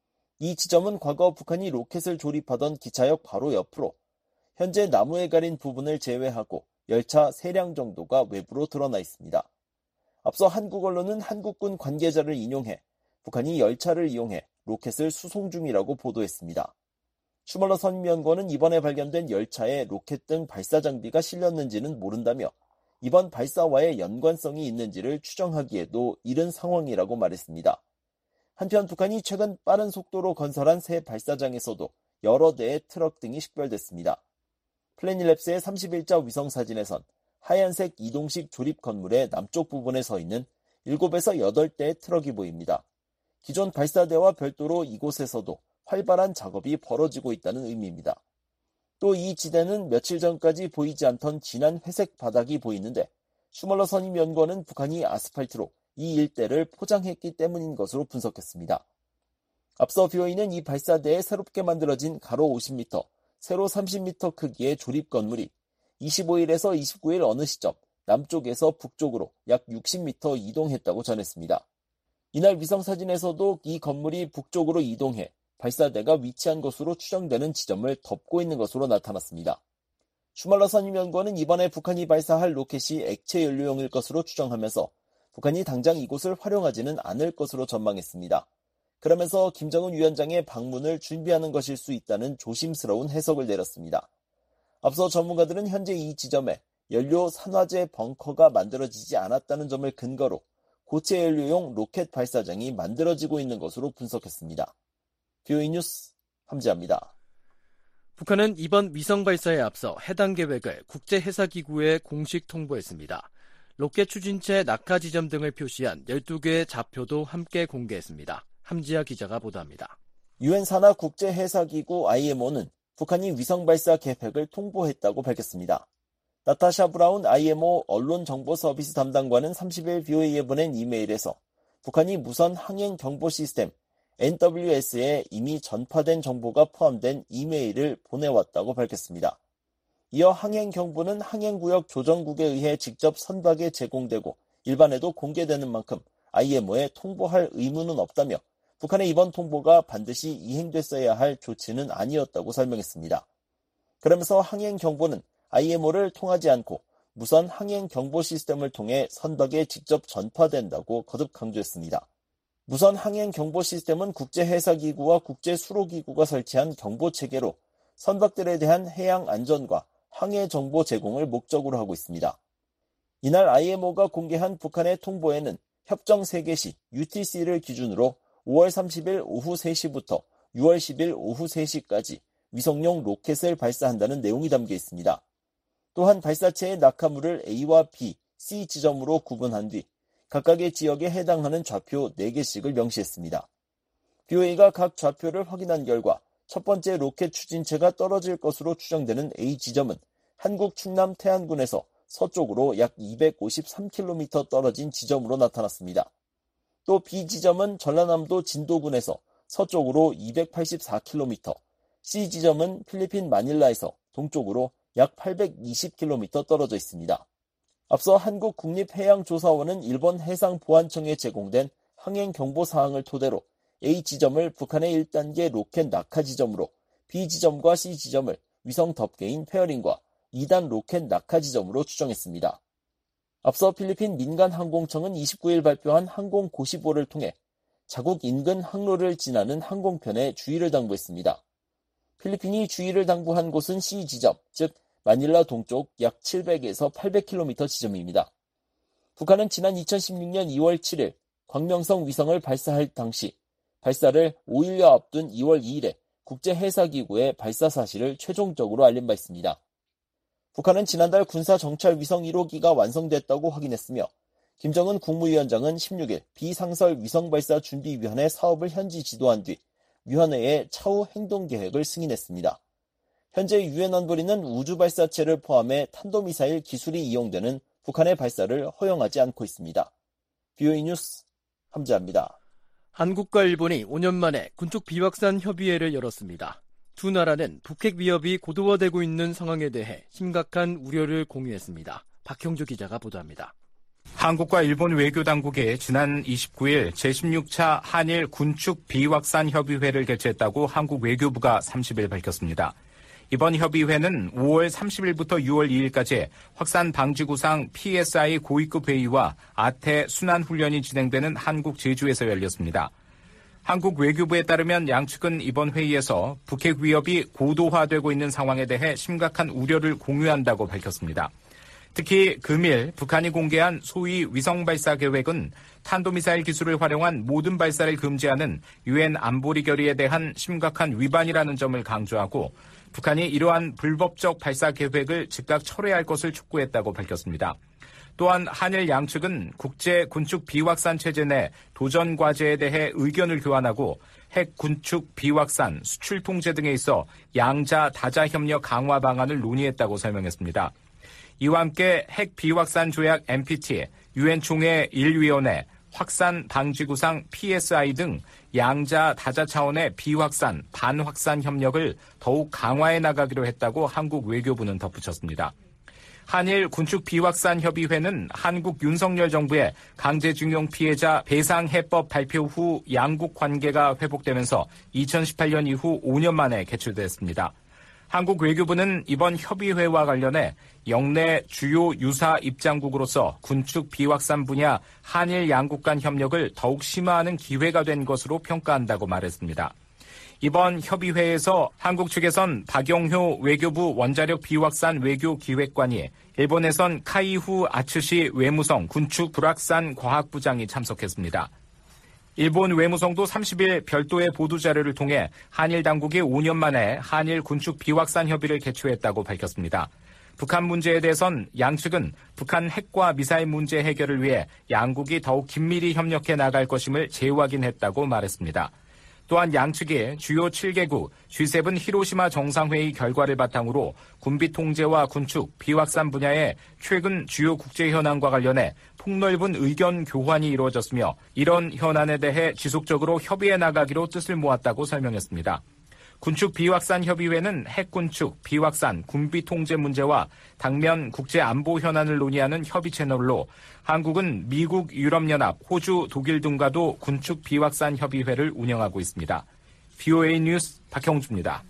Speaker 10: 이 지점은 과거 북한이 로켓을 조립하던 기차역 바로 옆으로 현재 나무에 가린 부분을 제외하고 열차 세 량 정도가 외부로 드러나 있습니다. 앞서 한국 언론은 한국군 관계자를 인용해 북한이 열차를 이용해 로켓을 수송 중이라고 보도했습니다. 슈멀러 선임연구원은 이번에 발견된 열차에 로켓 등 발사 장비가 실렸는지는 모른다며 이번 발사와의 연관성이 있는지를 추정하기에도 이른 상황이라고 말했습니다. 한편 북한이 최근 빠른 속도로 건설한 새 발사장에서도 여러 대의 트럭 등이 식별됐습니다. 플래닛랩스의 삼십 일자 위성사진에선 하얀색 이동식 조립 건물의 남쪽 부분에 서 있는 일곱에서 여덟 대의 트럭이 보입니다. 기존 발사대와 별도로 이곳에서도 활발한 작업이 벌어지고 있다는 의미입니다. 또 이 지대는 며칠 전까지 보이지 않던 진한 회색 바닥이 보이는데 슈멀러 선임연구원은 북한이 아스팔트로 이 일대를 포장했기 때문인 것으로 분석했습니다. 앞서 비오이는 이 발사대에 새롭게 만들어진 가로 오십 미터, 세로 삼십 미터 크기의 조립 건물이 이십오 일에서 이십구 일 어느 시점 남쪽에서 북쪽으로 약 육십 미터 이동했다고 전했습니다. 이날 위성사진에서도 이 건물이 북쪽으로 이동해 발사대가 위치한 것으로 추정되는 지점을 덮고 있는 것으로 나타났습니다. 슈말러 선임연구원은 이번에 북한이 발사할 로켓이 액체 연료용일 것으로 추정하면서 북한이 당장 이곳을 활용하지는 않을 것으로 전망했습니다. 그러면서 김정은 위원장의 방문을 준비하는 것일 수 있다는 조심스러운 해석을 내렸습니다. 앞서 전문가들은 현재 이 지점에 연료 산화제 벙커가 만들어지지 않았다는 점을 근거로 고체 연료용 로켓 발사장이 만들어지고 있는 것으로 분석했습니다. 비오이 뉴스 함지아입니다.
Speaker 3: 북한은 이번 위성 발사에 앞서 해당 계획을 국제해사기구에 공식 통보했습니다. 로켓 추진체 낙하 지점 등을 표시한 열두 개의 좌표도 함께 공개했습니다. 함지아 기자가 보도합니다.
Speaker 10: 유엔 산하 국제해사기구 아이엠오는 북한이 위성 발사 계획을 통보했다고 밝혔습니다. 나타샤 브라운 아이엠오 언론정보서비스 담당관은 삼십 일 비오이에 보낸 이메일에서 북한이 무선 항행 경보 시스템 엔더블유에스에 이미 전파된 정보가 포함된 이메일을 보내왔다고 밝혔습니다. 이어 항행 경보는 항행구역 조정국에 의해 직접 선박에 제공되고 일반에도 공개되는 만큼 아이엠오에 통보할 의무는 없다며 북한의 이번 통보가 반드시 이행됐어야 할 조치는 아니었다고 설명했습니다. 그러면서 항행 경보는 아이엠오를 통하지 않고 무선 항행 경보 시스템을 통해 선박에 직접 전파된다고 거듭 강조했습니다. 무선 항행 경보 시스템은 국제해사기구와 국제수로기구가 설치한 경보체계로 선박들에 대한 해양 안전과 항해 정보 제공을 목적으로 하고 있습니다. 이날 아이엠오가 공개한 북한의 통보에는 협정 세 개 시 유티씨를 기준으로 오월 삼십일 오후 세 시부터 유월 십일 오후 세 시까지 위성용 로켓을 발사한다는 내용이 담겨 있습니다. 또한 발사체의 낙하물을 A와 B, C 지점으로 구분한 뒤 각각의 지역에 해당하는 좌표 네 개씩을 명시했습니다. 비오이가 각 좌표를 확인한 결과 첫 번째 로켓 추진체가 떨어질 것으로 추정되는 A 지점은 한국 충남 태안군에서 서쪽으로 약 이백오십삼 킬로미터 떨어진 지점으로 나타났습니다. 또 B 지점은 전라남도 진도군에서 서쪽으로 이백팔십사 킬로미터, C 지점은 필리핀 마닐라에서 동쪽으로 약 팔백이십 킬로미터 떨어져 있습니다. 앞서 한국국립해양조사원은 일본 해상보안청에 제공된 항행경보사항을 토대로 A 지점을 북한의 일 단계 로켓 낙하 지점으로 B 지점과 C 지점을 위성 덮개인 페어링과 이 단 로켓 낙하 지점으로 추정했습니다. 앞서 필리핀 민간항공청은 이십구 일 발표한 항공고시보를 통해 자국 인근 항로를 지나는 항공편에 주의를 당부했습니다. 필리핀이 주의를 당부한 곳은 C 지점, 즉 마닐라 동쪽 약 칠백에서 팔백 킬로미터 지점입니다. 북한은 지난 이천십육 년 이월 칠일 광명성 위성을 발사할 당시 발사를 오 일여 앞둔 이월 이일에 국제해사기구에 발사 사실을 최종적으로 알린 바 있습니다. 북한은 지난달 군사정찰 위성 일 호기가 완성됐다고 확인했으며 김정은 국무위원장은 십육 일 비상설 위성발사 준비위원회 사업을 현지 지도한 뒤 위원회에 차후 행동계획을 승인했습니다. 현재 유엔 안보리는 우주발사체를 포함해 탄도미사일 기술이 이용되는 북한의 발사를 허용하지 않고 있습니다. 비오이 뉴스 함지아입니다.
Speaker 3: 한국과 일본이 오 년 만에 군축 비확산 협의회를 열었습니다. 두 나라는 북핵 위협이 고도화되고 있는 상황에 대해 심각한 우려를 공유했습니다. 박형주 기자가 보도합니다.
Speaker 12: 한국과 일본 외교당국이 지난 이십구 일 제십육 차 한일 군축 비확산 협의회를 개최했다고 한국 외교부가 삼십 일 밝혔습니다. 이번 협의회는 오월 삼십일부터 유월 이일까지 확산 방지 구상 피에스아이 고위급 회의와 아태 순환 훈련이 진행되는 한국 제주에서 열렸습니다. 한국 외교부에 따르면 양측은 이번 회의에서 북핵 위협이 고도화되고 있는 상황에 대해 심각한 우려를 공유한다고 밝혔습니다. 특히 금일 북한이 공개한 소위 위성 발사 계획은 탄도미사일 기술을 활용한 모든 발사를 금지하는 유엔 안보리 결의에 대한 심각한 위반이라는 점을 강조하고 북한이 이러한 불법적 발사 계획을 즉각 철회할 것을 촉구했다고 밝혔습니다. 또한 한일 양측은 국제 군축 비확산 체제 내 도전 과제에 대해 의견을 교환하고 핵 군축 비확산, 수출 통제 등에 있어 양자 다자 협력 강화 방안을 논의했다고 설명했습니다. 이와 함께 핵 비확산 조약 엠피티, 유엔 총회 일 위원회, 확산 방지 구상 피에스아이 등 양자 다자 차원의 비확산, 반확산 협력을 더욱 강화해 나가기로 했다고 한국 외교부는 덧붙였습니다. 한일 군축 비확산 협의회는 한국 윤석열 정부의 강제징용 피해자 배상 해법 발표 후 양국 관계가 회복되면서 이천십팔 년 이후 오 년 만에 개최됐습니다. 한국 외교부는 이번 협의회와 관련해 영내 주요 유사 입장국으로서 군축 비확산 분야 한일 양국 간 협력을 더욱 심화하는 기회가 된 것으로 평가한다고 말했습니다. 이번 협의회에서 한국 측에선 박영효 외교부 원자력 비확산 외교기획관이, 일본에선 카이후 아츠시 외무성 군축 불확산 과학부장이 참석했습니다. 일본 외무성도 삼십 일 별도의 보도자료를 통해 한일 당국이 오 년 만에 한일 군축 비확산 협의를 개최했다고 밝혔습니다. 북한 문제에 대해선 양측은 북한 핵과 미사일 문제 해결을 위해 양국이 더욱 긴밀히 협력해 나갈 것임을 재확인했다고 말했습니다. 또한 양측이 주요 칠 개국 지 세븐 히로시마 정상회의 결과를 바탕으로 군비 통제와 군축, 비확산 분야의 최근 주요 국제 현안과 관련해 폭넓은 의견 교환이 이루어졌으며 이런 현안에 대해 지속적으로 협의해 나가기로 뜻을 모았다고 설명했습니다. 군축 비확산 협의회는 핵군축, 비확산, 군비 통제 문제와 당면 국제 안보 현안을 논의하는 협의 채널로 한국은 미국, 유럽연합, 호주, 독일 등과도 군축 비확산 협의회를 운영하고 있습니다. 브이오에이 뉴스 박형주입니다.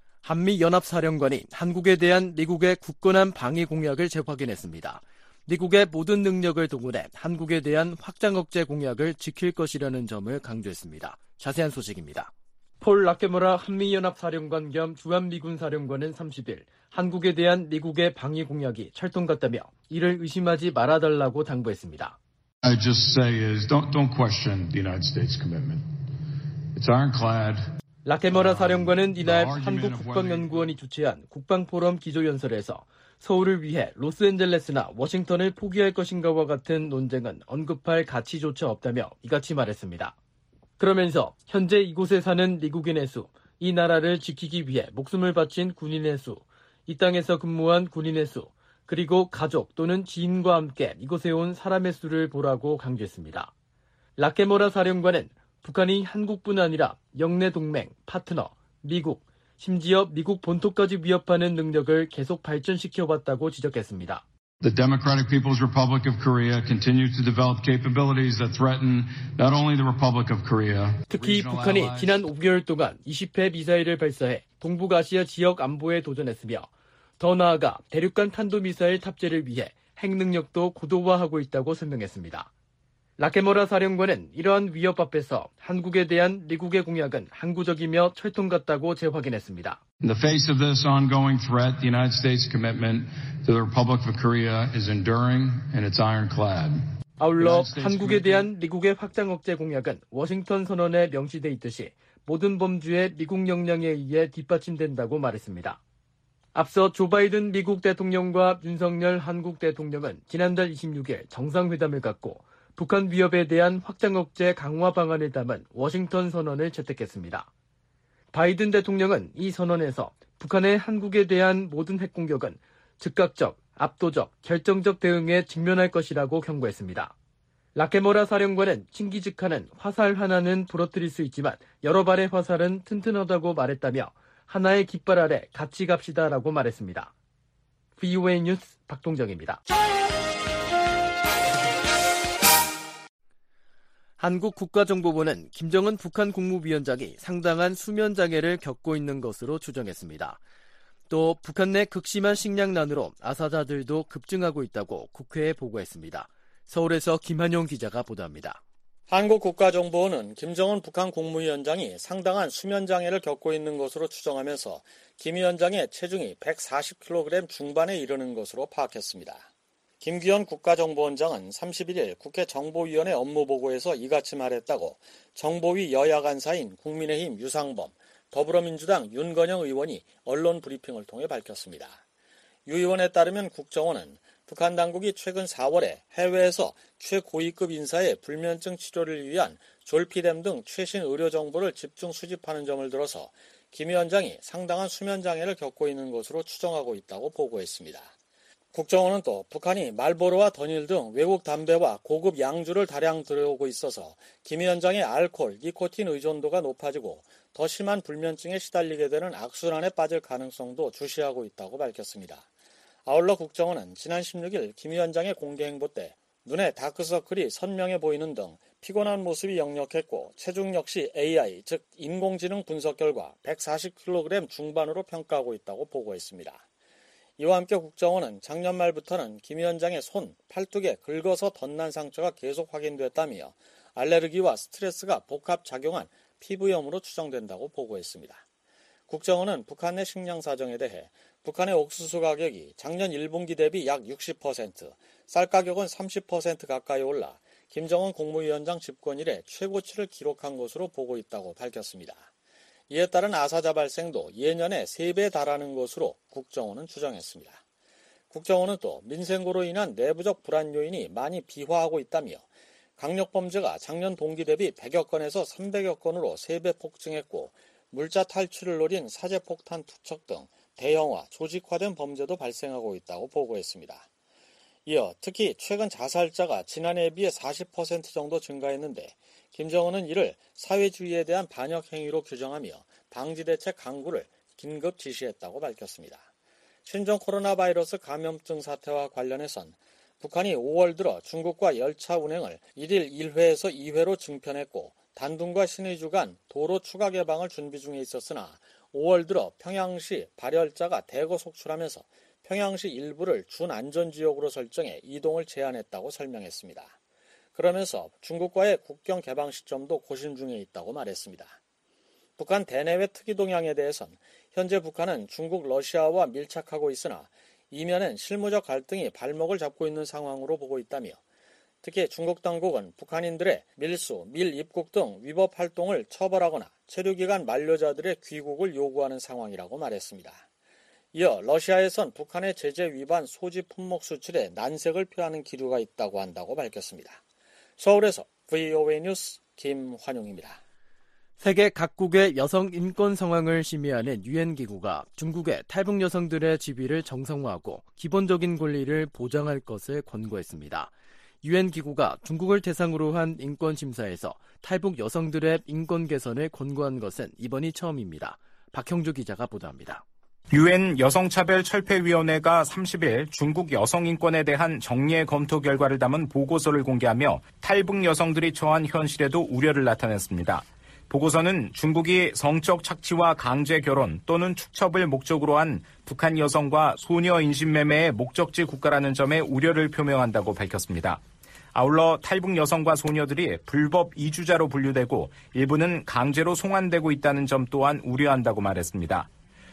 Speaker 3: 한미연합사령관이 한국에 대한 미국의 굳건한 방위 공약을 재확인했습니다. 미국의 모든 능력을 동원해 한국에 대한 확장 억제 공약을 지킬 것이라는 점을 강조했습니다. 자세한 소식입니다. 폴 라케모라 한미연합사령관 겸 주한미군 사령관은 삼십 일 한국에 대한 미국의 방위 공약이 철통 같다며 이를 의심하지 말아달라고 당부했습니다.
Speaker 13: I just say is don't don't question the United States commitment. It's ironclad.
Speaker 3: 라케모라 사령관은 이날 한국국방연구원이 주최한 국방포럼 기조연설에서 서울을 위해 로스앤젤레스나 워싱턴을 포기할 것인가와 같은 논쟁은 언급할 가치조차 없다며 이같이 말했습니다. 그러면서 현재 이곳에 사는 미국인의 수, 이 나라를 지키기 위해 목숨을 바친 군인의 수, 이 땅에서 근무한 군인의 수, 그리고 가족 또는 지인과 함께 이곳에 온 사람의 수를 보라고 강조했습니다. 라케모라 사령관은 북한이 한국뿐 아니라 영내 동맹, 파트너, 미국, 심지어 미국 본토까지 위협하는 능력을 계속 발전시켜왔다고 지적했습니다.
Speaker 13: The Democratic People's Republic of Korea continues to develop capabilities that threaten not only the Republic of Korea.
Speaker 3: 특히 북한이 지난 오 개월 동안 이십 회 미사일을 발사해 동북아시아 지역 안보에 도전했으며 더 나아가 대륙간 탄도미사일 탑재를 위해 핵 능력도 고도화하고 있다고 설명했습니다. 라케모라 사령관은 이러한 위협 앞에서 한국에 대한 미국의 공약은 항구적이며 철통 같다고 재확인했습니다.
Speaker 13: In the face of this ongoing threat, the United States commitment to the Republic of Korea is enduring and it's ironclad.
Speaker 3: 아울러 한국에 대한 미국의 확장 억제 공약은 워싱턴 선언에 명시돼 있듯이 모든 범주의 미국 역량에 의해 뒷받침된다고 말했습니다. 앞서 조 바이든 미국 대통령과 윤석열 한국 대통령은 지난달 이십육 일 정상회담을 갖고 북한 위협에 대한 확장 억제 강화 방안을 담은 워싱턴 선언을 채택했습니다. 바이든 대통령은 이 선언에서 북한의 한국에 대한 모든 핵 공격은 즉각적, 압도적, 결정적 대응에 직면할 것이라고 경고했습니다. 라케모라 사령관은 친기직하는 화살 하나는 부러뜨릴 수 있지만 여러 발의 화살은 튼튼하다고 말했다며 하나의 깃발 아래 같이 갑시다라고 말했습니다. 브이오에이 뉴스 박동정입니다. 한국 국가정보부는 김정은 북한 국무위원장이 상당한 수면 장애를 겪고 있는 것으로 추정했습니다. 또 북한 내 극심한 식량난으로 아사자들도 급증하고 있다고 국회에 보고했습니다. 서울에서 김한용 기자가 보도합니다.
Speaker 4: 한국 국가정보원은 김정은 북한 국무위원장이 상당한 수면 장애를 겪고 있는 것으로 추정하면서 김 위원장의 체중이 백사십 킬로그램 중반에 이르는 것으로 파악했습니다. 김기현 국가정보원장은 삼십일 일 국회 정보위원회 업무보고에서 이같이 말했다고 정보위 여야 간사인 국민의힘 유상범, 더불어민주당 윤건영 의원이 언론 브리핑을 통해 밝혔습니다. 유 의원에 따르면 국정원은 북한 당국이 최근 사월에 해외에서 최고위급 인사의 불면증 치료를 위한 졸피뎀 등 최신 의료 정보를 집중 수집하는 점을 들어서 김 위원장이 상당한 수면 장애를 겪고 있는 것으로 추정하고 있다고 보고했습니다. 국정원은 또 북한이 말보로와 더닐 등 외국 담배와 고급 양주를 다량 들여오고 있어서 김 위원장의 알코올, 니코틴 의존도가 높아지고 더 심한 불면증에 시달리게 되는 악순환에 빠질 가능성도 주시하고 있다고 밝혔습니다. 아울러 국정원은 지난 십육 일 김 위원장의 공개 행보 때 눈에 다크서클이 선명해 보이는 등 피곤한 모습이 역력했고 체중 역시 에이아이, 즉 인공지능 분석 결과 백사십 킬로그램 중반으로 평가하고 있다고 보고했습니다. 이와 함께 국정원은 작년 말부터는 김 위원장의 손, 팔뚝에 긁어서 덧난 상처가 계속 확인됐다며 알레르기와 스트레스가 복합작용한 피부염으로 추정된다고 보고했습니다. 국정원은 북한 내 식량 사정에 대해 북한의 옥수수 가격이 작년 일 분기 대비 약 육십 퍼센트, 쌀 가격은 삼십 퍼센트 가까이 올라 김정은 국무위원장 집권 이래 최고치를 기록한 것으로 보고 있다고 밝혔습니다. 이에 따른 아사자 발생도 예년의 세 배 달하는 것으로 국정원은 추정했습니다. 국정원은 또 민생고로 인한 내부적 불안 요인이 많이 비화하고 있다며 강력범죄가 작년 동기 대비 백여 건에서 삼백여 건으로 세 배 폭증했고 물자 탈취를 노린 사제폭탄 투척 등 대형화, 조직화된 범죄도 발생하고 있다고 보고했습니다. 이어 특히 최근 자살자가 지난해에 비해 사십 퍼센트 정도 증가했는데 김정은은 이를 사회주의에 대한 반역 행위로 규정하며 방지대책 강구를 긴급 지시했다고 밝혔습니다. 신종 코로나 바이러스 감염증 사태와 관련해선 북한이 오월 들어 중국과 열차 운행을 일일 일 회에서 이 회로 증편했고 단둥과 신의주 간 도로 추가 개방을 준비 중에 있었으나 오월 들어 평양시 발열자가 대거 속출하면서 평양시 일부를 준안전지역으로 설정해 이동을 제한했다고 설명했습니다. 그러면서 중국과의 국경 개방 시점도 고심 중에 있다고 말했습니다. 북한 대내외 특이 동향에 대해선 현재 북한은 중국, 러시아와 밀착하고 있으나 이면엔 실무적 갈등이 발목을 잡고 있는 상황으로 보고 있다며 특히 중국 당국은 북한인들의 밀수, 밀입국 등 위법 활동을 처벌하거나 체류기간 만료자들의 귀국을 요구하는 상황이라고 말했습니다. 이어 러시아에선 북한의 제재 위반 소지 품목 수출에 난색을 표하는 기류가 있다고 한다고 밝혔습니다. 서울에서 브이오에이 뉴스 김환용입니다.
Speaker 3: 세계 각국의 여성 인권 상황을 심의하는 유엔 기구가 중국의 탈북 여성들의 지위를 정상화하고 기본적인 권리를 보장할 것을 권고했습니다. 유엔 기구가 중국을 대상으로 한 인권 심사에서 탈북 여성들의 인권 개선을 권고한 것은 이번이 처음입니다. 박형주 기자가 보도합니다.
Speaker 12: 유엔 여성차별철폐위원회가 삼십 일 중국 여성 인권에 대한 정례 검토 결과를 담은 보고서를 공개하며 탈북 여성들이 처한 현실에도 우려를 나타냈습니다. 보고서는 중국이 성적 착취와 강제 결혼 또는 축첩을 목적으로 한 북한 여성과 소녀 인신매매의 목적지 국가라는 점에 우려를 표명한다고 밝혔습니다. 아울러 탈북 여성과 소녀들이 불법 이주자로 분류되고 일부는 강제로 송환되고 있다는 점 또한 우려한다고 말했습니다.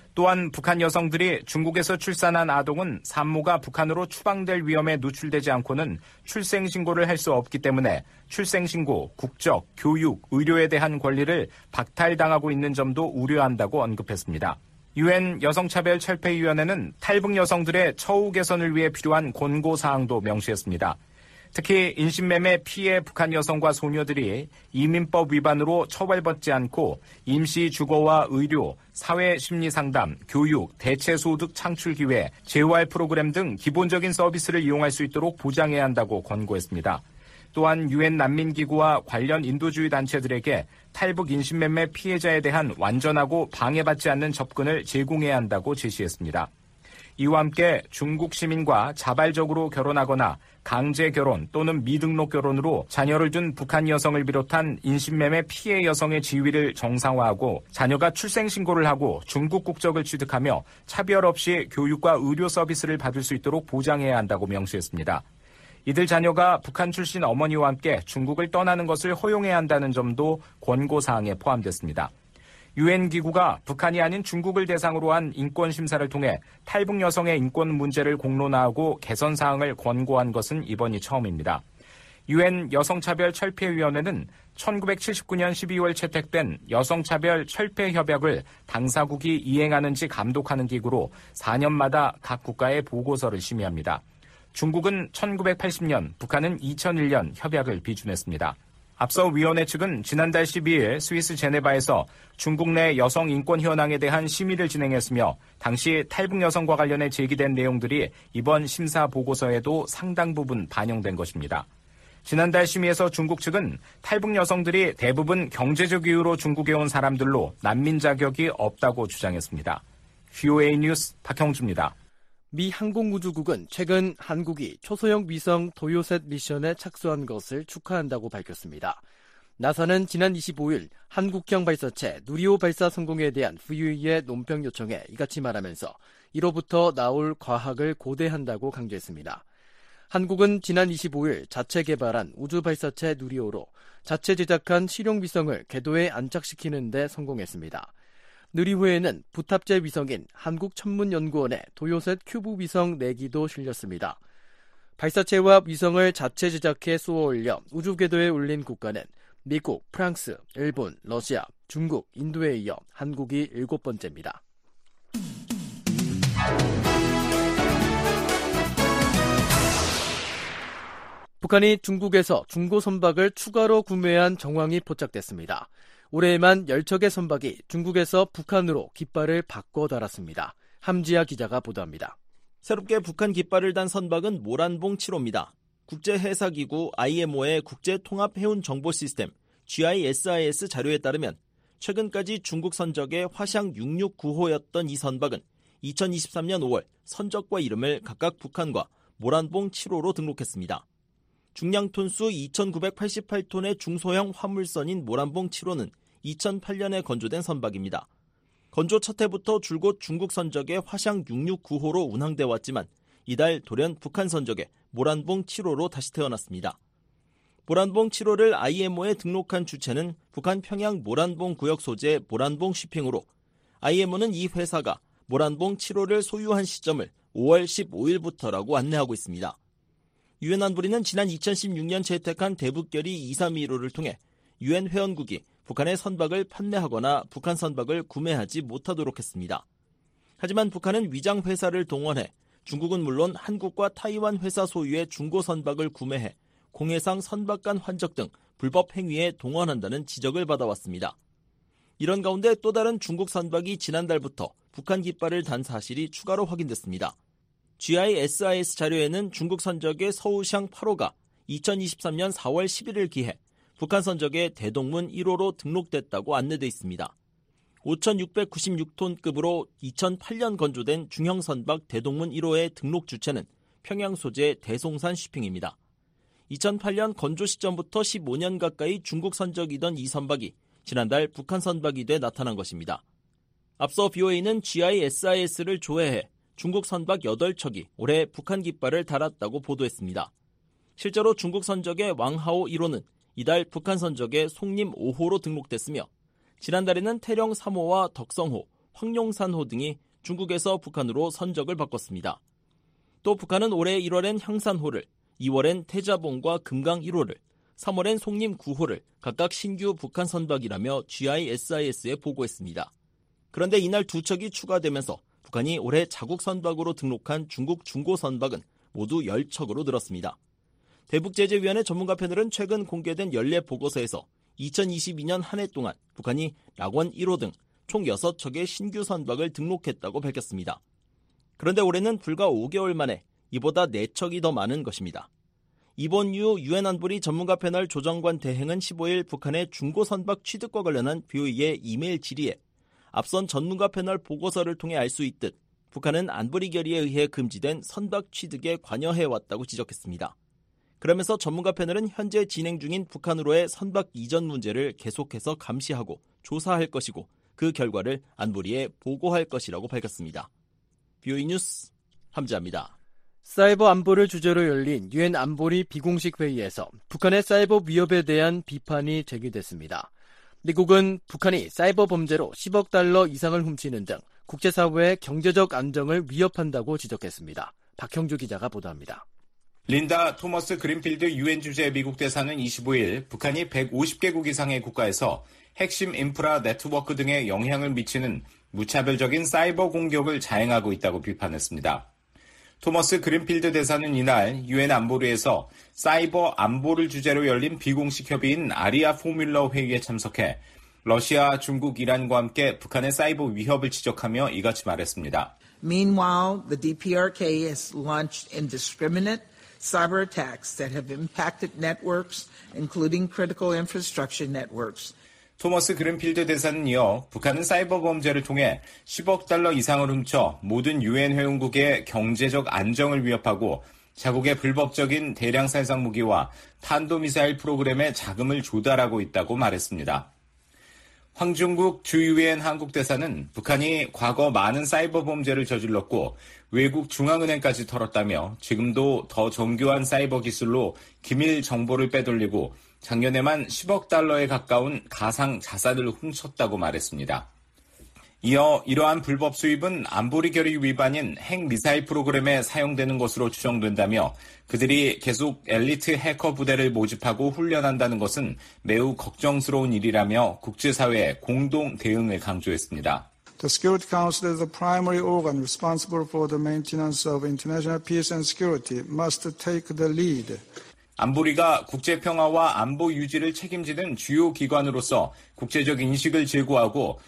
Speaker 12: 또한 북한 여성들이 중국에서 출산한 아동은 산모가 북한으로 추방될 위험에 노출되지 않고는 출생신고를 할 수 없기 때문에 출생신고, 국적, 교육, 의료에 대한 권리를 박탈당하고 있는 점도 우려한다고 언급했습니다. 유엔 여성차별철폐위원회는 탈북 여성들의 처우 개선을 위해 필요한 권고사항도 명시했습니다. 특히 인신매매 피해 북한 여성과 소녀들이 이민법 위반으로 처벌받지 않고 임시 주거와 의료, 사회심리상담, 교육, 대체소득 창출 기회, 재활 프로그램 등 기본적인 서비스를 이용할 수 있도록 보장해야 한다고 권고했습니다. 또한 유엔 난민기구와 관련 인도주의 단체들에게 탈북 인신매매 피해자에 대한 완전하고 방해받지 않는 접근을 제공해야 한다고 제시했습니다. 이와 함께 중국 시민과 자발적으로 결혼하거나 강제 결혼 또는 미등록 결혼으로 자녀를 둔 북한 여성을 비롯한 인신매매 피해 여성의 지위를 정상화하고 자녀가 출생신고를 하고 중국 국적을 취득하며 차별 없이 교육과 의료 서비스를 받을 수 있도록 보장해야 한다고 명시했습니다. 이들 자녀가 북한 출신 어머니와 함께 중국을 떠나는 것을 허용해야 한다는 점도 권고사항에 포함됐습니다. 유엔 기구가 북한이 아닌 중국을 대상으로 한 인권 심사를 통해 탈북 여성의 인권 문제를 공론화하고 개선 사항을 권고한 것은 이번이 처음입니다. 유엔 여성차별철폐위원회는 천구백칠십구 년 십이월 채택된 여성차별철폐협약을 당사국이 이행하는지 감독하는 기구로 사 년마다 각 국가의 보고서를 심의합니다. 중국은 천구백팔십 년, 북한은 이천일 년 협약을 비준했습니다. 앞서 위원회 측은 지난달 십이일 스위스 제네바에서 중국 내 여성 인권 현황에 대한 심의를 진행했으며 당시 탈북 여성과 관련해 제기된 내용들이 이번 심사 보고서에도 상당 부분 반영된 것입니다. 지난달 심의에서 중국 측은 탈북 여성들이 대부분 경제적 이유로 중국에 온 사람들로 난민 자격이 없다고 주장했습니다. 브이오에이 뉴스 박형주입니다.
Speaker 3: 미 항공우주국은 최근 한국이 초소형 위성 도요셋 미션에 착수한 것을 축하한다고 밝혔습니다. 나사는 지난 이십오일 한국형 발사체 누리호 발사 성공에 대한 브이에이의 논평 요청에 이같이 말하면서 이로부터 나올 과학을 고대한다고 강조했습니다. 한국은 지난 이십오일 자체 개발한 우주 발사체 누리호로 자체 제작한 실용 위성을 궤도에 안착시키는 데 성공했습니다. 누리호에는 부탑재 위성인 한국천문연구원의 도요셋 큐브 위성 네 기도 실렸습니다. 발사체와 위성을 자체 제작해 쏘아 올려 우주 궤도에 올린 국가는 미국, 프랑스, 일본, 러시아, 중국, 인도에 이어 한국이 일곱 번째입니다. 북한이 중국에서 중고 선박을 추가로 구매한 정황이 포착됐습니다. 올해에만 열 척의 선박이 중국에서 북한으로 깃발을 바꿔 달았습니다. 함지아 기자가 보도합니다.
Speaker 10: 새롭게 북한 깃발을 단 선박은 모란봉 칠 호입니다. 국제해사기구 아이엠오의 국제통합해운정보시스템 지아이에스아이에스 자료에 따르면 최근까지 중국 선적의 화샹 육육구 호였던 이 선박은 이천이십삼년 오월 선적과 이름을 각각 북한과 모란봉 칠 호로 등록했습니다. 중량 톤수 이천구백팔십팔 톤의 중소형 화물선인 모란봉 칠 호는 이천팔년에 건조된 선박입니다. 건조 첫 해부터 줄곧 중국 선적의 화샹 육육구 호로 운항돼 왔지만 이달 돌연 북한 선적의 모란봉 칠 호로 다시 태어났습니다. 모란봉 칠 호를 아이엠오에 등록한 주체는 북한 평양 모란봉 구역 소재 모란봉 쉬핑으로 아이엠오는 이 회사가 모란봉 칠 호를 소유한 시점을 오월 십오일부터라고 안내하고 있습니다. 유엔 안보리는 지난 이천십육년 채택한 대북결의 이삼일오를 통해 유엔 회원국이 북한의 선박을 판매하거나 북한 선박을 구매하지 못하도록 했습니다. 하지만 북한은 위장 회사를 동원해 중국은 물론 한국과 타이완 회사 소유의 중고 선박을 구매해 공해상 선박간 환적 등 불법 행위에 동원한다는 지적을 받아왔습니다. 이런 가운데 또 다른 중국 선박이 지난달부터 북한 깃발을 단 사실이 추가로 확인됐습니다. 지아이에스아이에스 자료에는 중국 선적의 서우샹 팔 호가 이천이십삼년 사월 십일일 기해 북한 선적의 대동문 일 호로 등록됐다고 안내돼 있습니다. 오천육백구십육 톤급으로 이천팔년 건조된 중형 선박 대동문 일 호의 등록 주체는 평양 소재 대송산 쉬핑입니다. 이천팔년 건조 시점부터 십오년 가까이 중국 선적이던 이 선박이 지난달 북한 선박이 돼 나타난 것입니다. 앞서 비오에이는 지아이에스아이에스를 조회해 중국 선박 여덟 척이 올해 북한 깃발을 달았다고 보도했습니다. 실제로 중국 선적의 왕하오 일 호는 이달 북한 선적의 송림 오 호로 등록됐으며 지난달에는 태령 삼 호와 덕성호, 황룡산호 등이 중국에서 북한으로 선적을 바꿨습니다. 또 북한은 올해 일월엔 향산호를, 이월엔 태자봉과 금강 일 호를, 삼월엔 송림 구 호를 각각 신규 북한 선박이라며 지아이에스아이에스에 보고했습니다. 그런데 이날 두 척이 추가되면서 북한이 올해 자국 선박으로 등록한 중국 중고 선박은 모두 열 척으로 늘었습니다. 대북제재위원회 전문가 패널은 최근 공개된 연례 보고서에서 이천이십이년 한 해 동안 북한이 낙원 일 호 등 총 여섯 척의 신규 선박을 등록했다고 밝혔습니다. 그런데 올해는 불과 오 개월 만에 이보다 네 척이 더 많은 것입니다. 이본유 유엔 안보리 전문가 패널 조정관 대행은 십오일 북한의 중고 선박 취득과 관련한 비오이의 이메일 질의에 앞선 전문가 패널 보고서를 통해 알 수 있듯 북한은 안보리 결의에 의해 금지된 선박 취득에 관여해왔다고 지적했습니다. 그러면서 전문가 패널은 현재 진행 중인 북한으로의 선박 이전 문제를 계속해서 감시하고 조사할 것이고 그 결과를 안보리에 보고할 것이라고 밝혔습니다. 비오이 뉴스 함지아입니다.
Speaker 3: 사이버 안보를 주제로 열린 유엔 안보리 비공식 회의에서 북한의 사이버 위협에 대한 비판이 제기됐습니다. 미국은 북한이 사이버 범죄로 십억 달러 이상을 훔치는 등 국제사회의 경제적 안정을 위협한다고 지적했습니다. 박형주 기자가 보도합니다.
Speaker 12: 린다 토머스 그린필드 유엔 주재 미국 대사는 이십오일 북한이 백오십 개국 이상의 국가에서 핵심 인프라 네트워크 등에 영향을 미치는 무차별적인 사이버 공격을 자행하고 있다고 비판했습니다. 토머스 그린필드 대사는 이날 유엔 안보리에서 사이버 안보를 주제로 열린 비공식 협의인 아리아 포뮬러 회의에 참석해 러시아, 중국, 이란과 함께 북한의 사이버 위협을 지적하며 이같이 말했습니다.
Speaker 14: Meanwhile, the 디피아르케이 has launched indiscriminate cyber attacks that have impacted networks, including critical infrastructure networks.
Speaker 12: 토머스 그린필드 대사는 이어 북한은 사이버 범죄를 통해 십억 달러 이상을 훔쳐 모든 유엔 회원국의 경제적 안정을 위협하고 자국의 불법적인 대량 살상 무기와 탄도미사일 프로그램에 자금을 조달하고 있다고 말했습니다. 황중국 주유엔 한국대사는 북한이 과거 많은 사이버 범죄를 저질렀고 외국 중앙은행까지 털었다며 지금도 더 정교한 사이버 기술로 기밀 정보를 빼돌리고 작년에만 십억 달러에 가까운 가상 자산을 훔쳤다고 말했습니다. 이어 이러한 불법 수입은 안보리 결의 위반인 핵미사일 프로그램에 사용되는 것으로 추정된다며 그들이 계속 엘리트 해커 부대를 모집하고 훈련한다는 것은 매우 걱정스러운 일이라며 국제사회에 공동 대응을 강조했습니다.
Speaker 15: The Security Council as the primary organ responsible for the maintenance of international peace and security must take the lead.
Speaker 12: 안보리가 국제평화와 안보 유지를 책임지는 주요 기관으로서 국제적 인식을 제고하고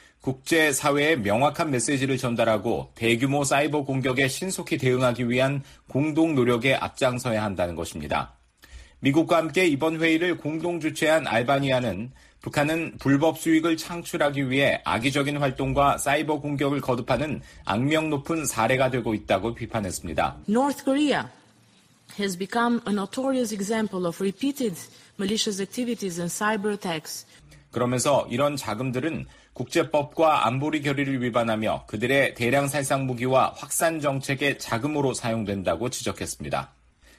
Speaker 12: 국제사회에 명확한 메시지를 전달하고 대규모 사이버 공격에 신속히 대응하기 위한 공동 노력에 앞장서야 한다는 것입니다. 미국과 함께 이번 회의를 공동 주최한 알바니아는 북한은 불법 수익을 창출하기 위해 악의적인 활동과 사이버 공격을 거듭하는 악명 높은 사례가 되고 있다고 비판했습니다.
Speaker 16: North Korea has become a notorious example of repeated malicious activities and cyber attacks.
Speaker 12: 그러면서 이런 자금들은 국제법과 안보리 결의를 위반하며 그들의 대량 살상 무기와 확산 정책의 자금으로 사용된다고 지적했습니다.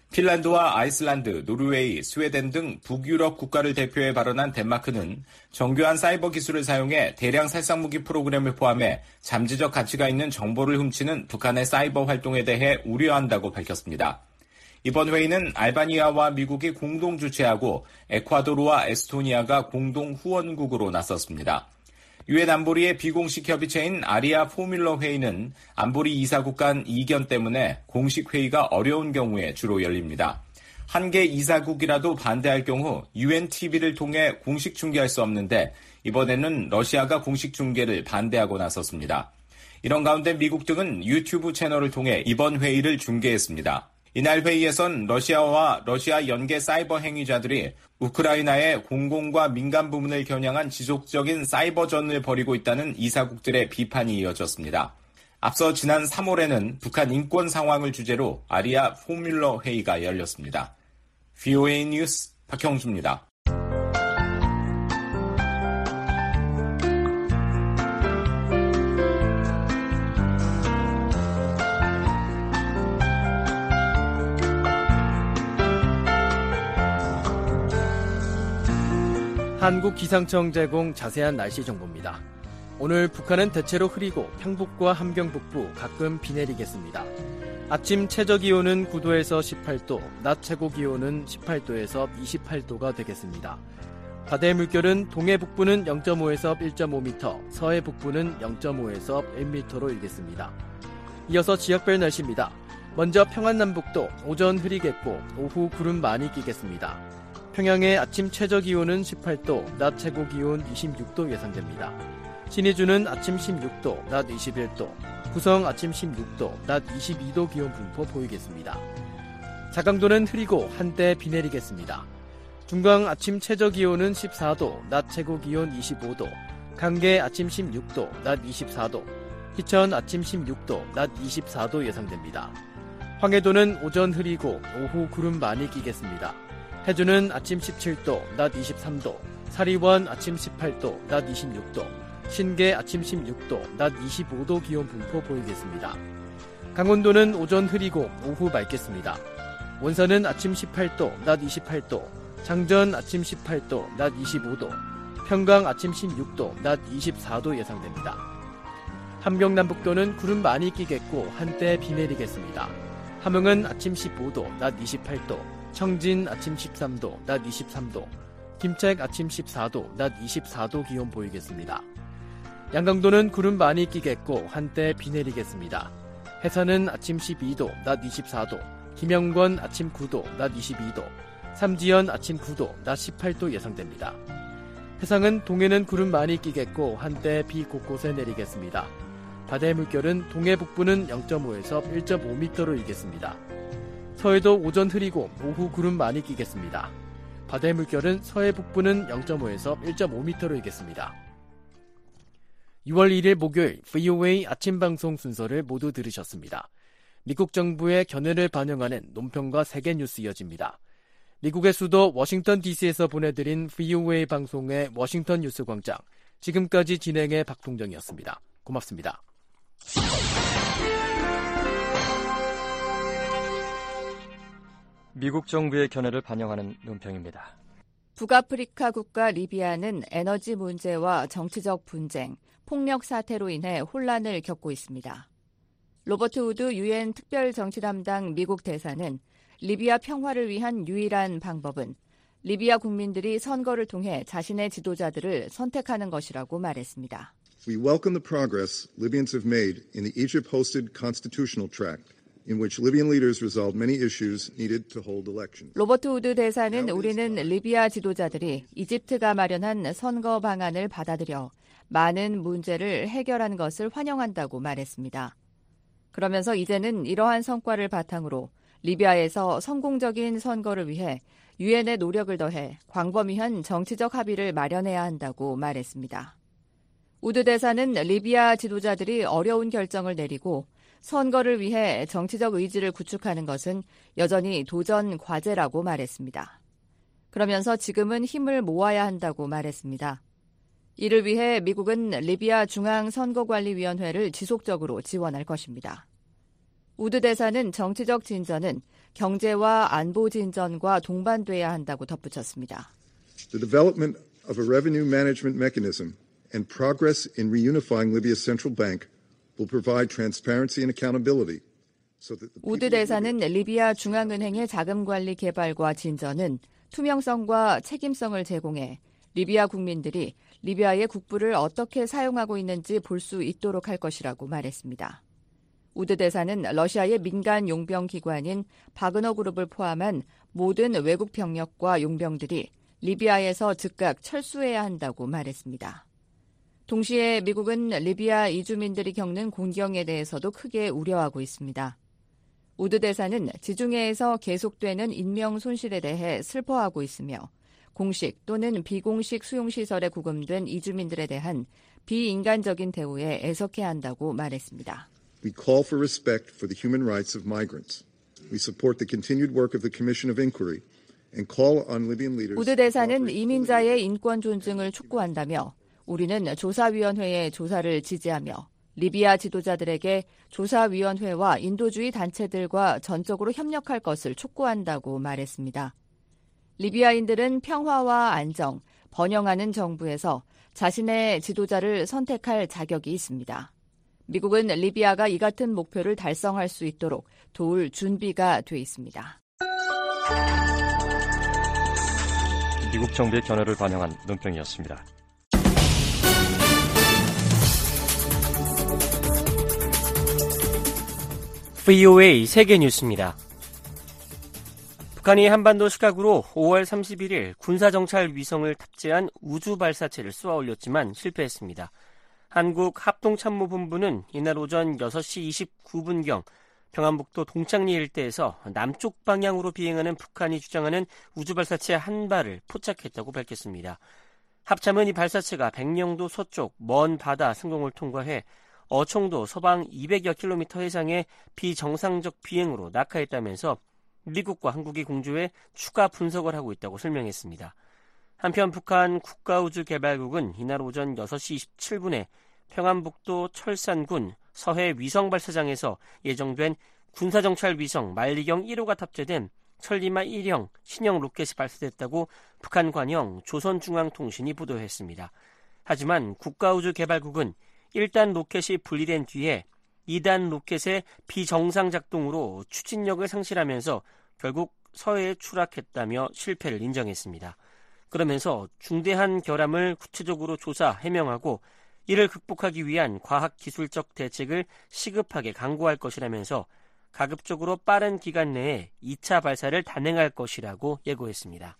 Speaker 12: 핀란드와 아이슬란드, 노르웨이, 스웨덴 등 북유럽 국가를 대표해 발언한 덴마크는 정교한 사이버 기술을 사용해 대량 살상 무기 프로그램을 포함해 잠재적 가치가 있는 정보를 훔치는 북한의 사이버 활동에 대해 우려한다고 밝혔습니다. 이번 회의는 알바니아와 미국이 공동 주최하고 에콰도르와 에스토니아가 공동 후원국으로 나섰습니다. 유엔 안보리의 비공식 협의체인 아리아 포뮬러 회의는 안보리 이사국 간 이견 때문에 공식 회의가 어려운 경우에 주로 열립니다. 한 개 이사국이라도 반대할 경우 유엔 티비를 통해 공식 중계할 수 없는데 이번에는 러시아가 공식 중계를 반대하고 나섰습니다. 이런 가운데 미국 등은 유튜브 채널을 통해 이번 회의를 중계했습니다. 이날 회의에선 러시아와 러시아 연계 사이버 행위자들이 우크라이나의 공공과 민간 부문을 겨냥한 지속적인 사이버전을 벌이고 있다는 이사국들의 비판이 이어졌습니다. 앞서 지난 삼월에는 북한 인권 상황을 주제로 아리아 포뮬러 회의가 열렸습니다. 브이오에이 뉴스 박형주입니다.
Speaker 3: 한국기상청 제공 자세한 날씨 정보입니다. 오늘 북한은 대체로 흐리고 평북과 함경 북부 가끔 비 내리겠습니다. 아침 최저기온은 구 도에서 십팔 도, 낮 최고기온은 십팔 도에서 이십팔 도가 되겠습니다. 바다의 물결은 동해 북부는 영 점 오에서 일 점 오 미터, 서해 북부는 영 점 오에서 일 미터로 일겠습니다. 이어서 지역별 날씨입니다. 먼저 평안남북도 오전 흐리겠고 오후 구름 많이 끼겠습니다. 평양의 아침 최저기온은 십팔 도, 낮 최고기온 이십육 도 예상됩니다. 신의주는 아침 십육 도, 낮 이십일 도, 구성 아침 십육 도, 낮 이십이 도 기온 분포 보이겠습니다. 자강도는 흐리고 한때 비 내리겠습니다. 중강 아침 최저기온은 십사 도, 낮 최고기온 이십오 도, 강계 아침 십육 도, 낮 이십사 도, 희천 아침 십육 도, 낮 이십사 도 예상됩니다. 황해도는 오전 흐리고 오후 구름 많이 끼겠습니다. 해주는 아침 십칠 도, 낮 이십삼 도, 사리원 아침 십팔 도, 낮 이십육 도, 신계 아침 십육 도, 낮 이십오 도 기온 분포 보이겠습니다. 강원도는 오전 흐리고 오후 맑겠습니다. 원산은 아침 십팔 도, 낮 이십팔 도, 장전 아침 십팔 도, 낮 이십오 도, 평강 아침 십육 도, 낮 이십사 도 예상됩니다. 함경남북도는 구름 많이 끼겠고 한때 비 내리겠습니다. 함흥은 아침 십오 도, 낮 이십팔 도, 청진 아침 십삼 도, 낮 이십삼 도, 김책 아침 십사 도, 낮 이십사 도 기온 보이겠습니다. 양강도는 구름 많이 끼겠고 한때 비 내리겠습니다. 해산은 아침 십이 도, 낮 이십사 도, 김영권 아침 구 도, 낮 이십이 도, 삼지연 아침 구 도, 낮 십팔 도 예상됩니다. 해상은 동해는 구름 많이 끼겠고 한때 비 곳곳에 내리겠습니다. 바다의 물결은 동해 북부는 영 점 오에서 일 점 오 미터로 일겠습니다. 서해도 오전 흐리고 오후 구름 많이 끼겠습니다. 바다의 물결은 서해 북부는 영 점 오에서 일 점 오 미터로 일겠습니다. 유월 일일 목요일 브이오에이 아침 방송 순서를 모두 들으셨습니다. 미국 정부의 견해를 반영하는 논평과 세계 뉴스 이어집니다. 미국의 수도 워싱턴 디씨에서 보내드린 브이오에이 방송의 워싱턴 뉴스 광장. 지금까지 진행의 박동정이었습니다. 고맙습니다.
Speaker 17: 미국 정부의 견해를 반영하는 논평입니다.
Speaker 18: 북아프리카 국가 리비아는 에너지 문제와 정치적 분쟁, 폭력 사태로 인해 혼란을 겪고 있습니다. 로버트 우드 유엔 특별 정치 담당 미국 대사는 리비아 평화를 위한 유일한 방법은 리비아 국민들이 선거를 통해 자신의 지도자들을 선택하는 것이라고 말했습니다.
Speaker 19: We welcome the progress Libyans have made in the Egypt-hosted constitutional tract, in which Libyan leaders resolved many issues needed to hold elections.
Speaker 18: 로버트 우드 대사는 우리는 리비아 지도자들이 이집트가 마련한 선거 방안을 받아들여 많은 문제를 해결한 것을 환영한다고 말했습니다. 그러면서 이제는 이러한 성과를 바탕으로 리비아에서 성공적인 선거를 위해 유엔의 노력을 더해 광범위한 정치적 합의를 마련해야 한다고 말했습니다. 우드 대사는 리비아 지도자들이 어려운 결정을 내리고 선거를 위해 정치적 의지를 구축하는 것은 여전히 도전 과제라고 말했습니다. 그러면서 지금은 힘을 모아야 한다고 말했습니다. 이를 위해 미국은 리비아 중앙선거관리위원회를 지속적으로 지원할 것입니다. 우드 대사는 정치적 진전은 경제와 안보 진전과 동반돼야 한다고 덧붙였습니다.
Speaker 19: The development of a revenue management mechanism and progress in reunifying Libya's central bank will provide transparency and accountability. So that the
Speaker 18: 우드 대사는 리비아 중앙은행의 자금관리 개발과 진전은 투명성과 책임성을 제공해 리비아 국민들이 리비아의 국부를 어떻게 사용하고 있는지 볼 수 있도록 할 것이라고 말했습니다. 우드 대사는 러시아의 민간 용병 기관인 바그너 그룹을 포함한 모든 외국 병력과 용병들이 리비아에서 즉각 철수해야 한다고 말했습니다. 동시에 미국은 리비아 이주민들이 겪는 곤경에 대해서도 크게 우려하고 있습니다. 우드 대사는 지중해에서 계속되는 인명 손실에 대해 슬퍼하고 있으며 공식 또는 비공식 수용시설에 구금된 이주민들에 대한 비인간적인 대우에 애석해야 한다고 말했습니다.
Speaker 19: We call for respect for the human rights of migrants. We support the continued work of the Commission of Inquiry and call on Libyan leaders.
Speaker 18: 우드 대사는 이민자의 인권 존중을 촉구한다며 우리는 조사위원회의 조사를 지지하며 리비아 지도자들에게 조사위원회와 인도주의 단체들과 전적으로 협력할 것을 촉구한다고 말했습니다. 리비아인들은 평화와 안정, 번영하는 정부에서 자신의 지도자를 선택할 자격이 있습니다. 미국은 리비아가 이 같은 목표를 달성할 수 있도록 도울 준비가 돼 있습니다.
Speaker 17: 미국 정부의 견해를 반영한 논평이었습니다.
Speaker 1: 브이오에이 세계 뉴스입니다. 북한이 한반도 시각으로 오월 삼십일일 군사정찰 위성을 탑재한 우주 발사체를 쏘아 올렸지만 실패했습니다. 한국 합동참모본부는 이날 오전 여섯 시 이십구 분경 평안북도 동창리 일대에서 남쪽 방향으로 비행하는 북한이 주장하는 우주발사체 한 발을 포착했다고 밝혔습니다. 합참은 이 발사체가 백령도 서쪽 먼 바다 상공을 통과해 어청도 서방 이백여 킬로미터 해상의 비정상적 비행으로 낙하했다면서 미국과 한국이 공조해 추가 분석을 하고 있다고 설명했습니다. 한편 북한 국가우주개발국은 이날 오전 여섯 시 이십칠 분에 평안북도 철산군 서해 위성발사장에서 예정된 군사정찰 위성 만리경 일 호가 탑재된 천리마 일형 신형 로켓이 발사됐다고 북한 관영 조선중앙통신이 보도했습니다. 하지만 국가우주개발국은 일 단 로켓이 분리된 뒤에 이 단 로켓의 비정상 작동으로 추진력을 상실하면서 결국 서해에 추락했다며 실패를 인정했습니다. 그러면서 중대한 결함을 구체적으로 조사, 해명하고 이를 극복하기 위한 과학기술적 대책을 시급하게 강구할 것이라면서 가급적으로 빠른 기간 내에 이 차 발사를 단행할 것이라고 예고했습니다.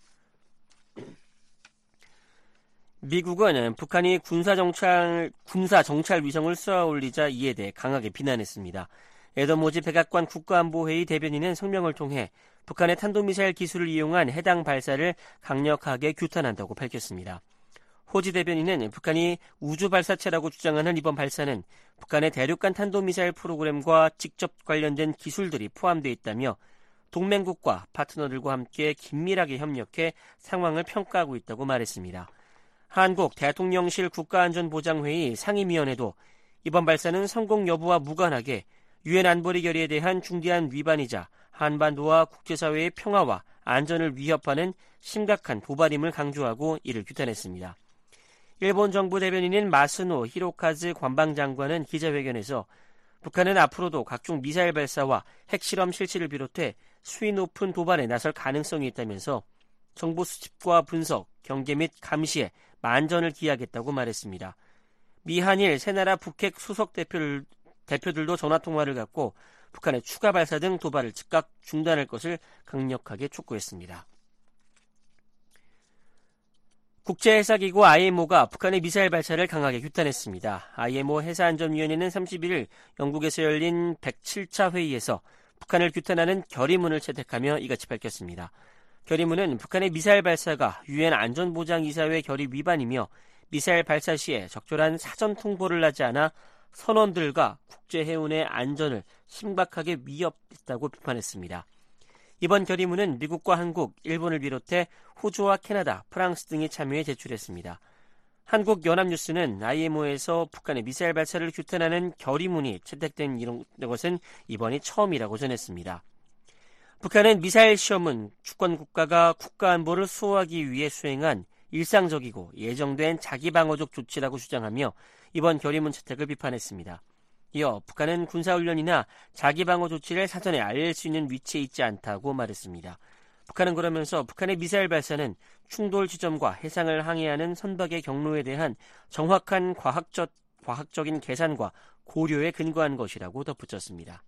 Speaker 1: 미국은 북한이 군사정찰, 군사정찰 위성을 쏘아 올리자 이에 대해 강하게 비난했습니다. 애덤 오지 백악관 국가안보회의 대변인은 성명을 통해 북한의 탄도미사일 기술을 이용한 해당 발사를 강력하게 규탄한다고 밝혔습니다. 호지 대변인은 북한이 우주 발사체라고 주장하는 이번 발사는 북한의 대륙간 탄도미사일 프로그램과 직접 관련된 기술들이 포함되어 있다며 동맹국과 파트너들과 함께 긴밀하게 협력해 상황을 평가하고 있다고 말했습니다. 한국 대통령실 국가안전보장회의 상임위원회도 이번 발사는 성공 여부와 무관하게 유엔 안보리 결의에 대한 중대한 위반이자 한반도와 국제사회의 평화와 안전을 위협하는 심각한 도발임을 강조하고 이를 규탄했습니다. 일본 정부 대변인인 마스노 히로카즈 관방장관은 기자회견에서 북한은 앞으로도 각종 미사일 발사와 핵실험 실시를 비롯해 수위 높은 도발에 나설 가능성이 있다면서 정보 수집과 분석, 경계 및 감시에 만전을 기하겠다고 말했습니다. 미한일 세 나라 북핵 수석 대표들, 대표들도 전화통화를 갖고 북한의 추가 발사 등 도발을 즉각 중단할 것을 강력하게 촉구했습니다. 국제해사기구 아이엠오가 북한의 미사일 발사를 강하게 규탄했습니다. 아이엠오 해사안전위원회는 삼십일 영국에서 열린 백칠 차 회의에서 북한을 규탄하는 결의문을 채택하며 이같이 밝혔습니다. 결의문은 북한의 미사일 발사가 유엔 안전보장이사회 결의 위반이며 미사일 발사 시에 적절한 사전 통보를 하지 않아 선원들과 국제해운의 안전을 심각하게 위협했다고 비판했습니다. 이번 결의문은 미국과 한국, 일본을 비롯해 호주와 캐나다, 프랑스 등이 참여해 제출했습니다. 한국 연합뉴스는 아이엠오에서 북한의 미사일 발사를 규탄하는 결의문이 채택된 이런 것은 이번이 처음이라고 전했습니다. 북한은 미사일 시험은 주권 국가가 국가안보를 수호하기 위해 수행한 일상적이고 예정된 자기방어적 조치라고 주장하며 이번 결의문 채택을 비판했습니다. 이어 북한은 군사훈련이나 자기방어 조치를 사전에 알릴 수 있는 위치에 있지 않다고 말했습니다. 북한은 그러면서 북한의 미사일 발사는 충돌 지점과 해상을 항해하는 선박의 경로에 대한 정확한 과학적, 과학적인 계산과 고려에 근거한 것이라고 덧붙였습니다.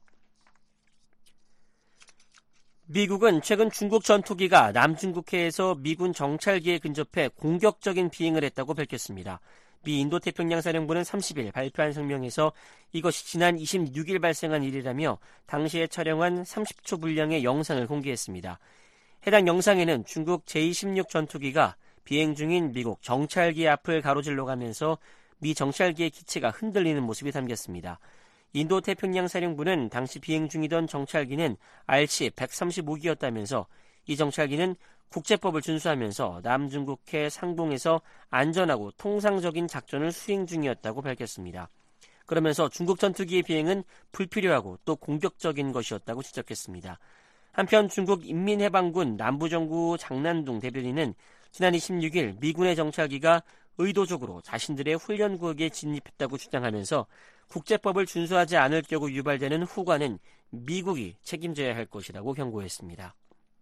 Speaker 1: 미국은 최근 중국 전투기가 남중국해에서 미군 정찰기에 근접해 공격적인 비행을 했다고 밝혔습니다. 미 인도태평양사령부는 삼십일 발표한声明에서 이것이 지난 이십육 일 발생한 일이라며 당시에 촬영한 삼십 초 분량의 영상을 공개했습니다. 해당 영상에는 중국 제이 십육 전투기가 비행 중인 미국 정찰기 앞을 가로질러 가면서 미 정찰기의 기체가 흔들리는 모습이 담겼습니다. 인도태평양사령부는 당시 비행 중이던 정찰기는 알씨 백삼십오 기였다면서 이 정찰기는 국제법을 준수하면서 남중국해 상공에서 안전하고 통상적인 작전을 수행 중이었다고 밝혔습니다. 그러면서 중국 전투기의 비행은 불필요하고 또 공격적인 것이었다고 지적했습니다. 한편 중국 인민해방군 남부정구 장난둥 대변인은 지난 이십육 일 미군의 정찰기가 의도적으로 자신들의 훈련구역에 진입했다고 주장하면서 국제법을 준수하지 않을 경우 유발되는 후과는 미국이 책임져야 할 것이라고 경고했습니다.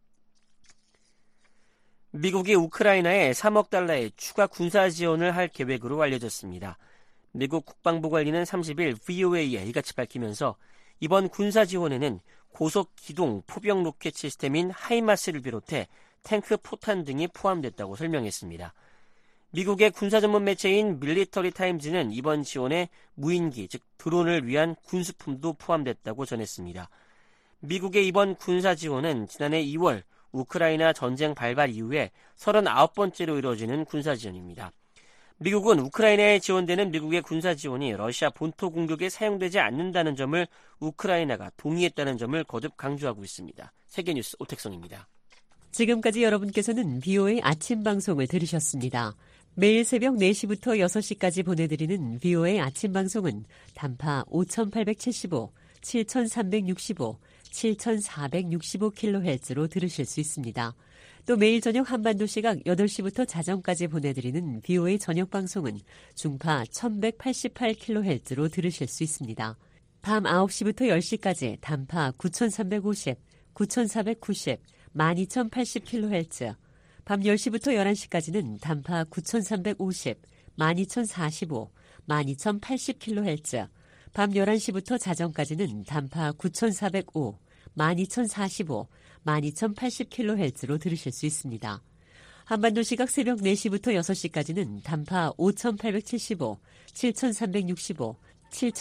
Speaker 1: 미국이 우크라이나에 삼억 달러의 추가 군사 지원을 할 계획으로 알려졌습니다. 미국 국방부 관리는 삼십 일 브이오에이에 이같이 밝히면서 이번 군사 지원에는 고속 기동 포병 로켓 시스템인 하이마스를 비롯해 탱크 포탄 등이 포함됐다고 설명했습니다. 미국의 군사 전문 매체인 밀리터리 타임즈는 이번 지원에 무인기, 즉 드론을 위한 군수품도 포함됐다고 전했습니다. 미국의 이번 군사 지원은 지난해 이월 우크라이나 전쟁 발발 이후에 서른아홉 번째로 이루어지는 군사 지원입니다. 미국은 우크라이나에 지원되는 미국의 군사 지원이 러시아 본토 공격에 사용되지 않는다는 점을 우크라이나가 동의했다는 점을 거듭 강조하고 있습니다. 세계뉴스 오택성입니다.
Speaker 20: 지금까지 여러분께서는 비오에이 아침 방송을 들으셨습니다. 매일 새벽 네 시부터 여섯 시까지 보내드리는 비오에이 아침 방송은 단파 오천팔백칠십오, 칠천삼백육십오, 칠천사백육십오 킬로헤르츠로 들으실 수 있습니다. 또 매일 저녁 한반도 시각 여덟 시부터 자정까지 보내드리는 비오에이 저녁 방송은 중파 천백팔십팔 킬로헤르츠로 들으실 수 있습니다. 밤 아홉 시부터 열 시까지 단파 구천삼백오십, 구천사백구십, 만 이천팔십 킬로헤르츠, 밤 열 시부터 열한 시까지는 단파 구천삼백오십, 만 이천사십오, 만 이천팔십 킬로헤르츠, 밤 열한 시부터 자정까지는 단파 구천사백오, 만 이천사십오, 만 이천팔십 킬로헤르츠로 들으실 수 있습니다. 한반도 시각 새벽 네 시부터 여섯 시까지는 단파 오천팔백칠십오, 칠천삼백육십오,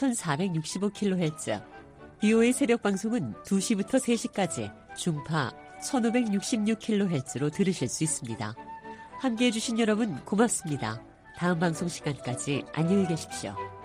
Speaker 20: 칠천사백육십오 킬로헤르츠, 비오에이 새벽 방송은 두 시부터 세 시까지 중파 천오백육십육 킬로헤르츠로 들으실 수 있습니다. 함께해 주신 여러분 고맙습니다. 다음 방송 시간까지 안녕히 계십시오.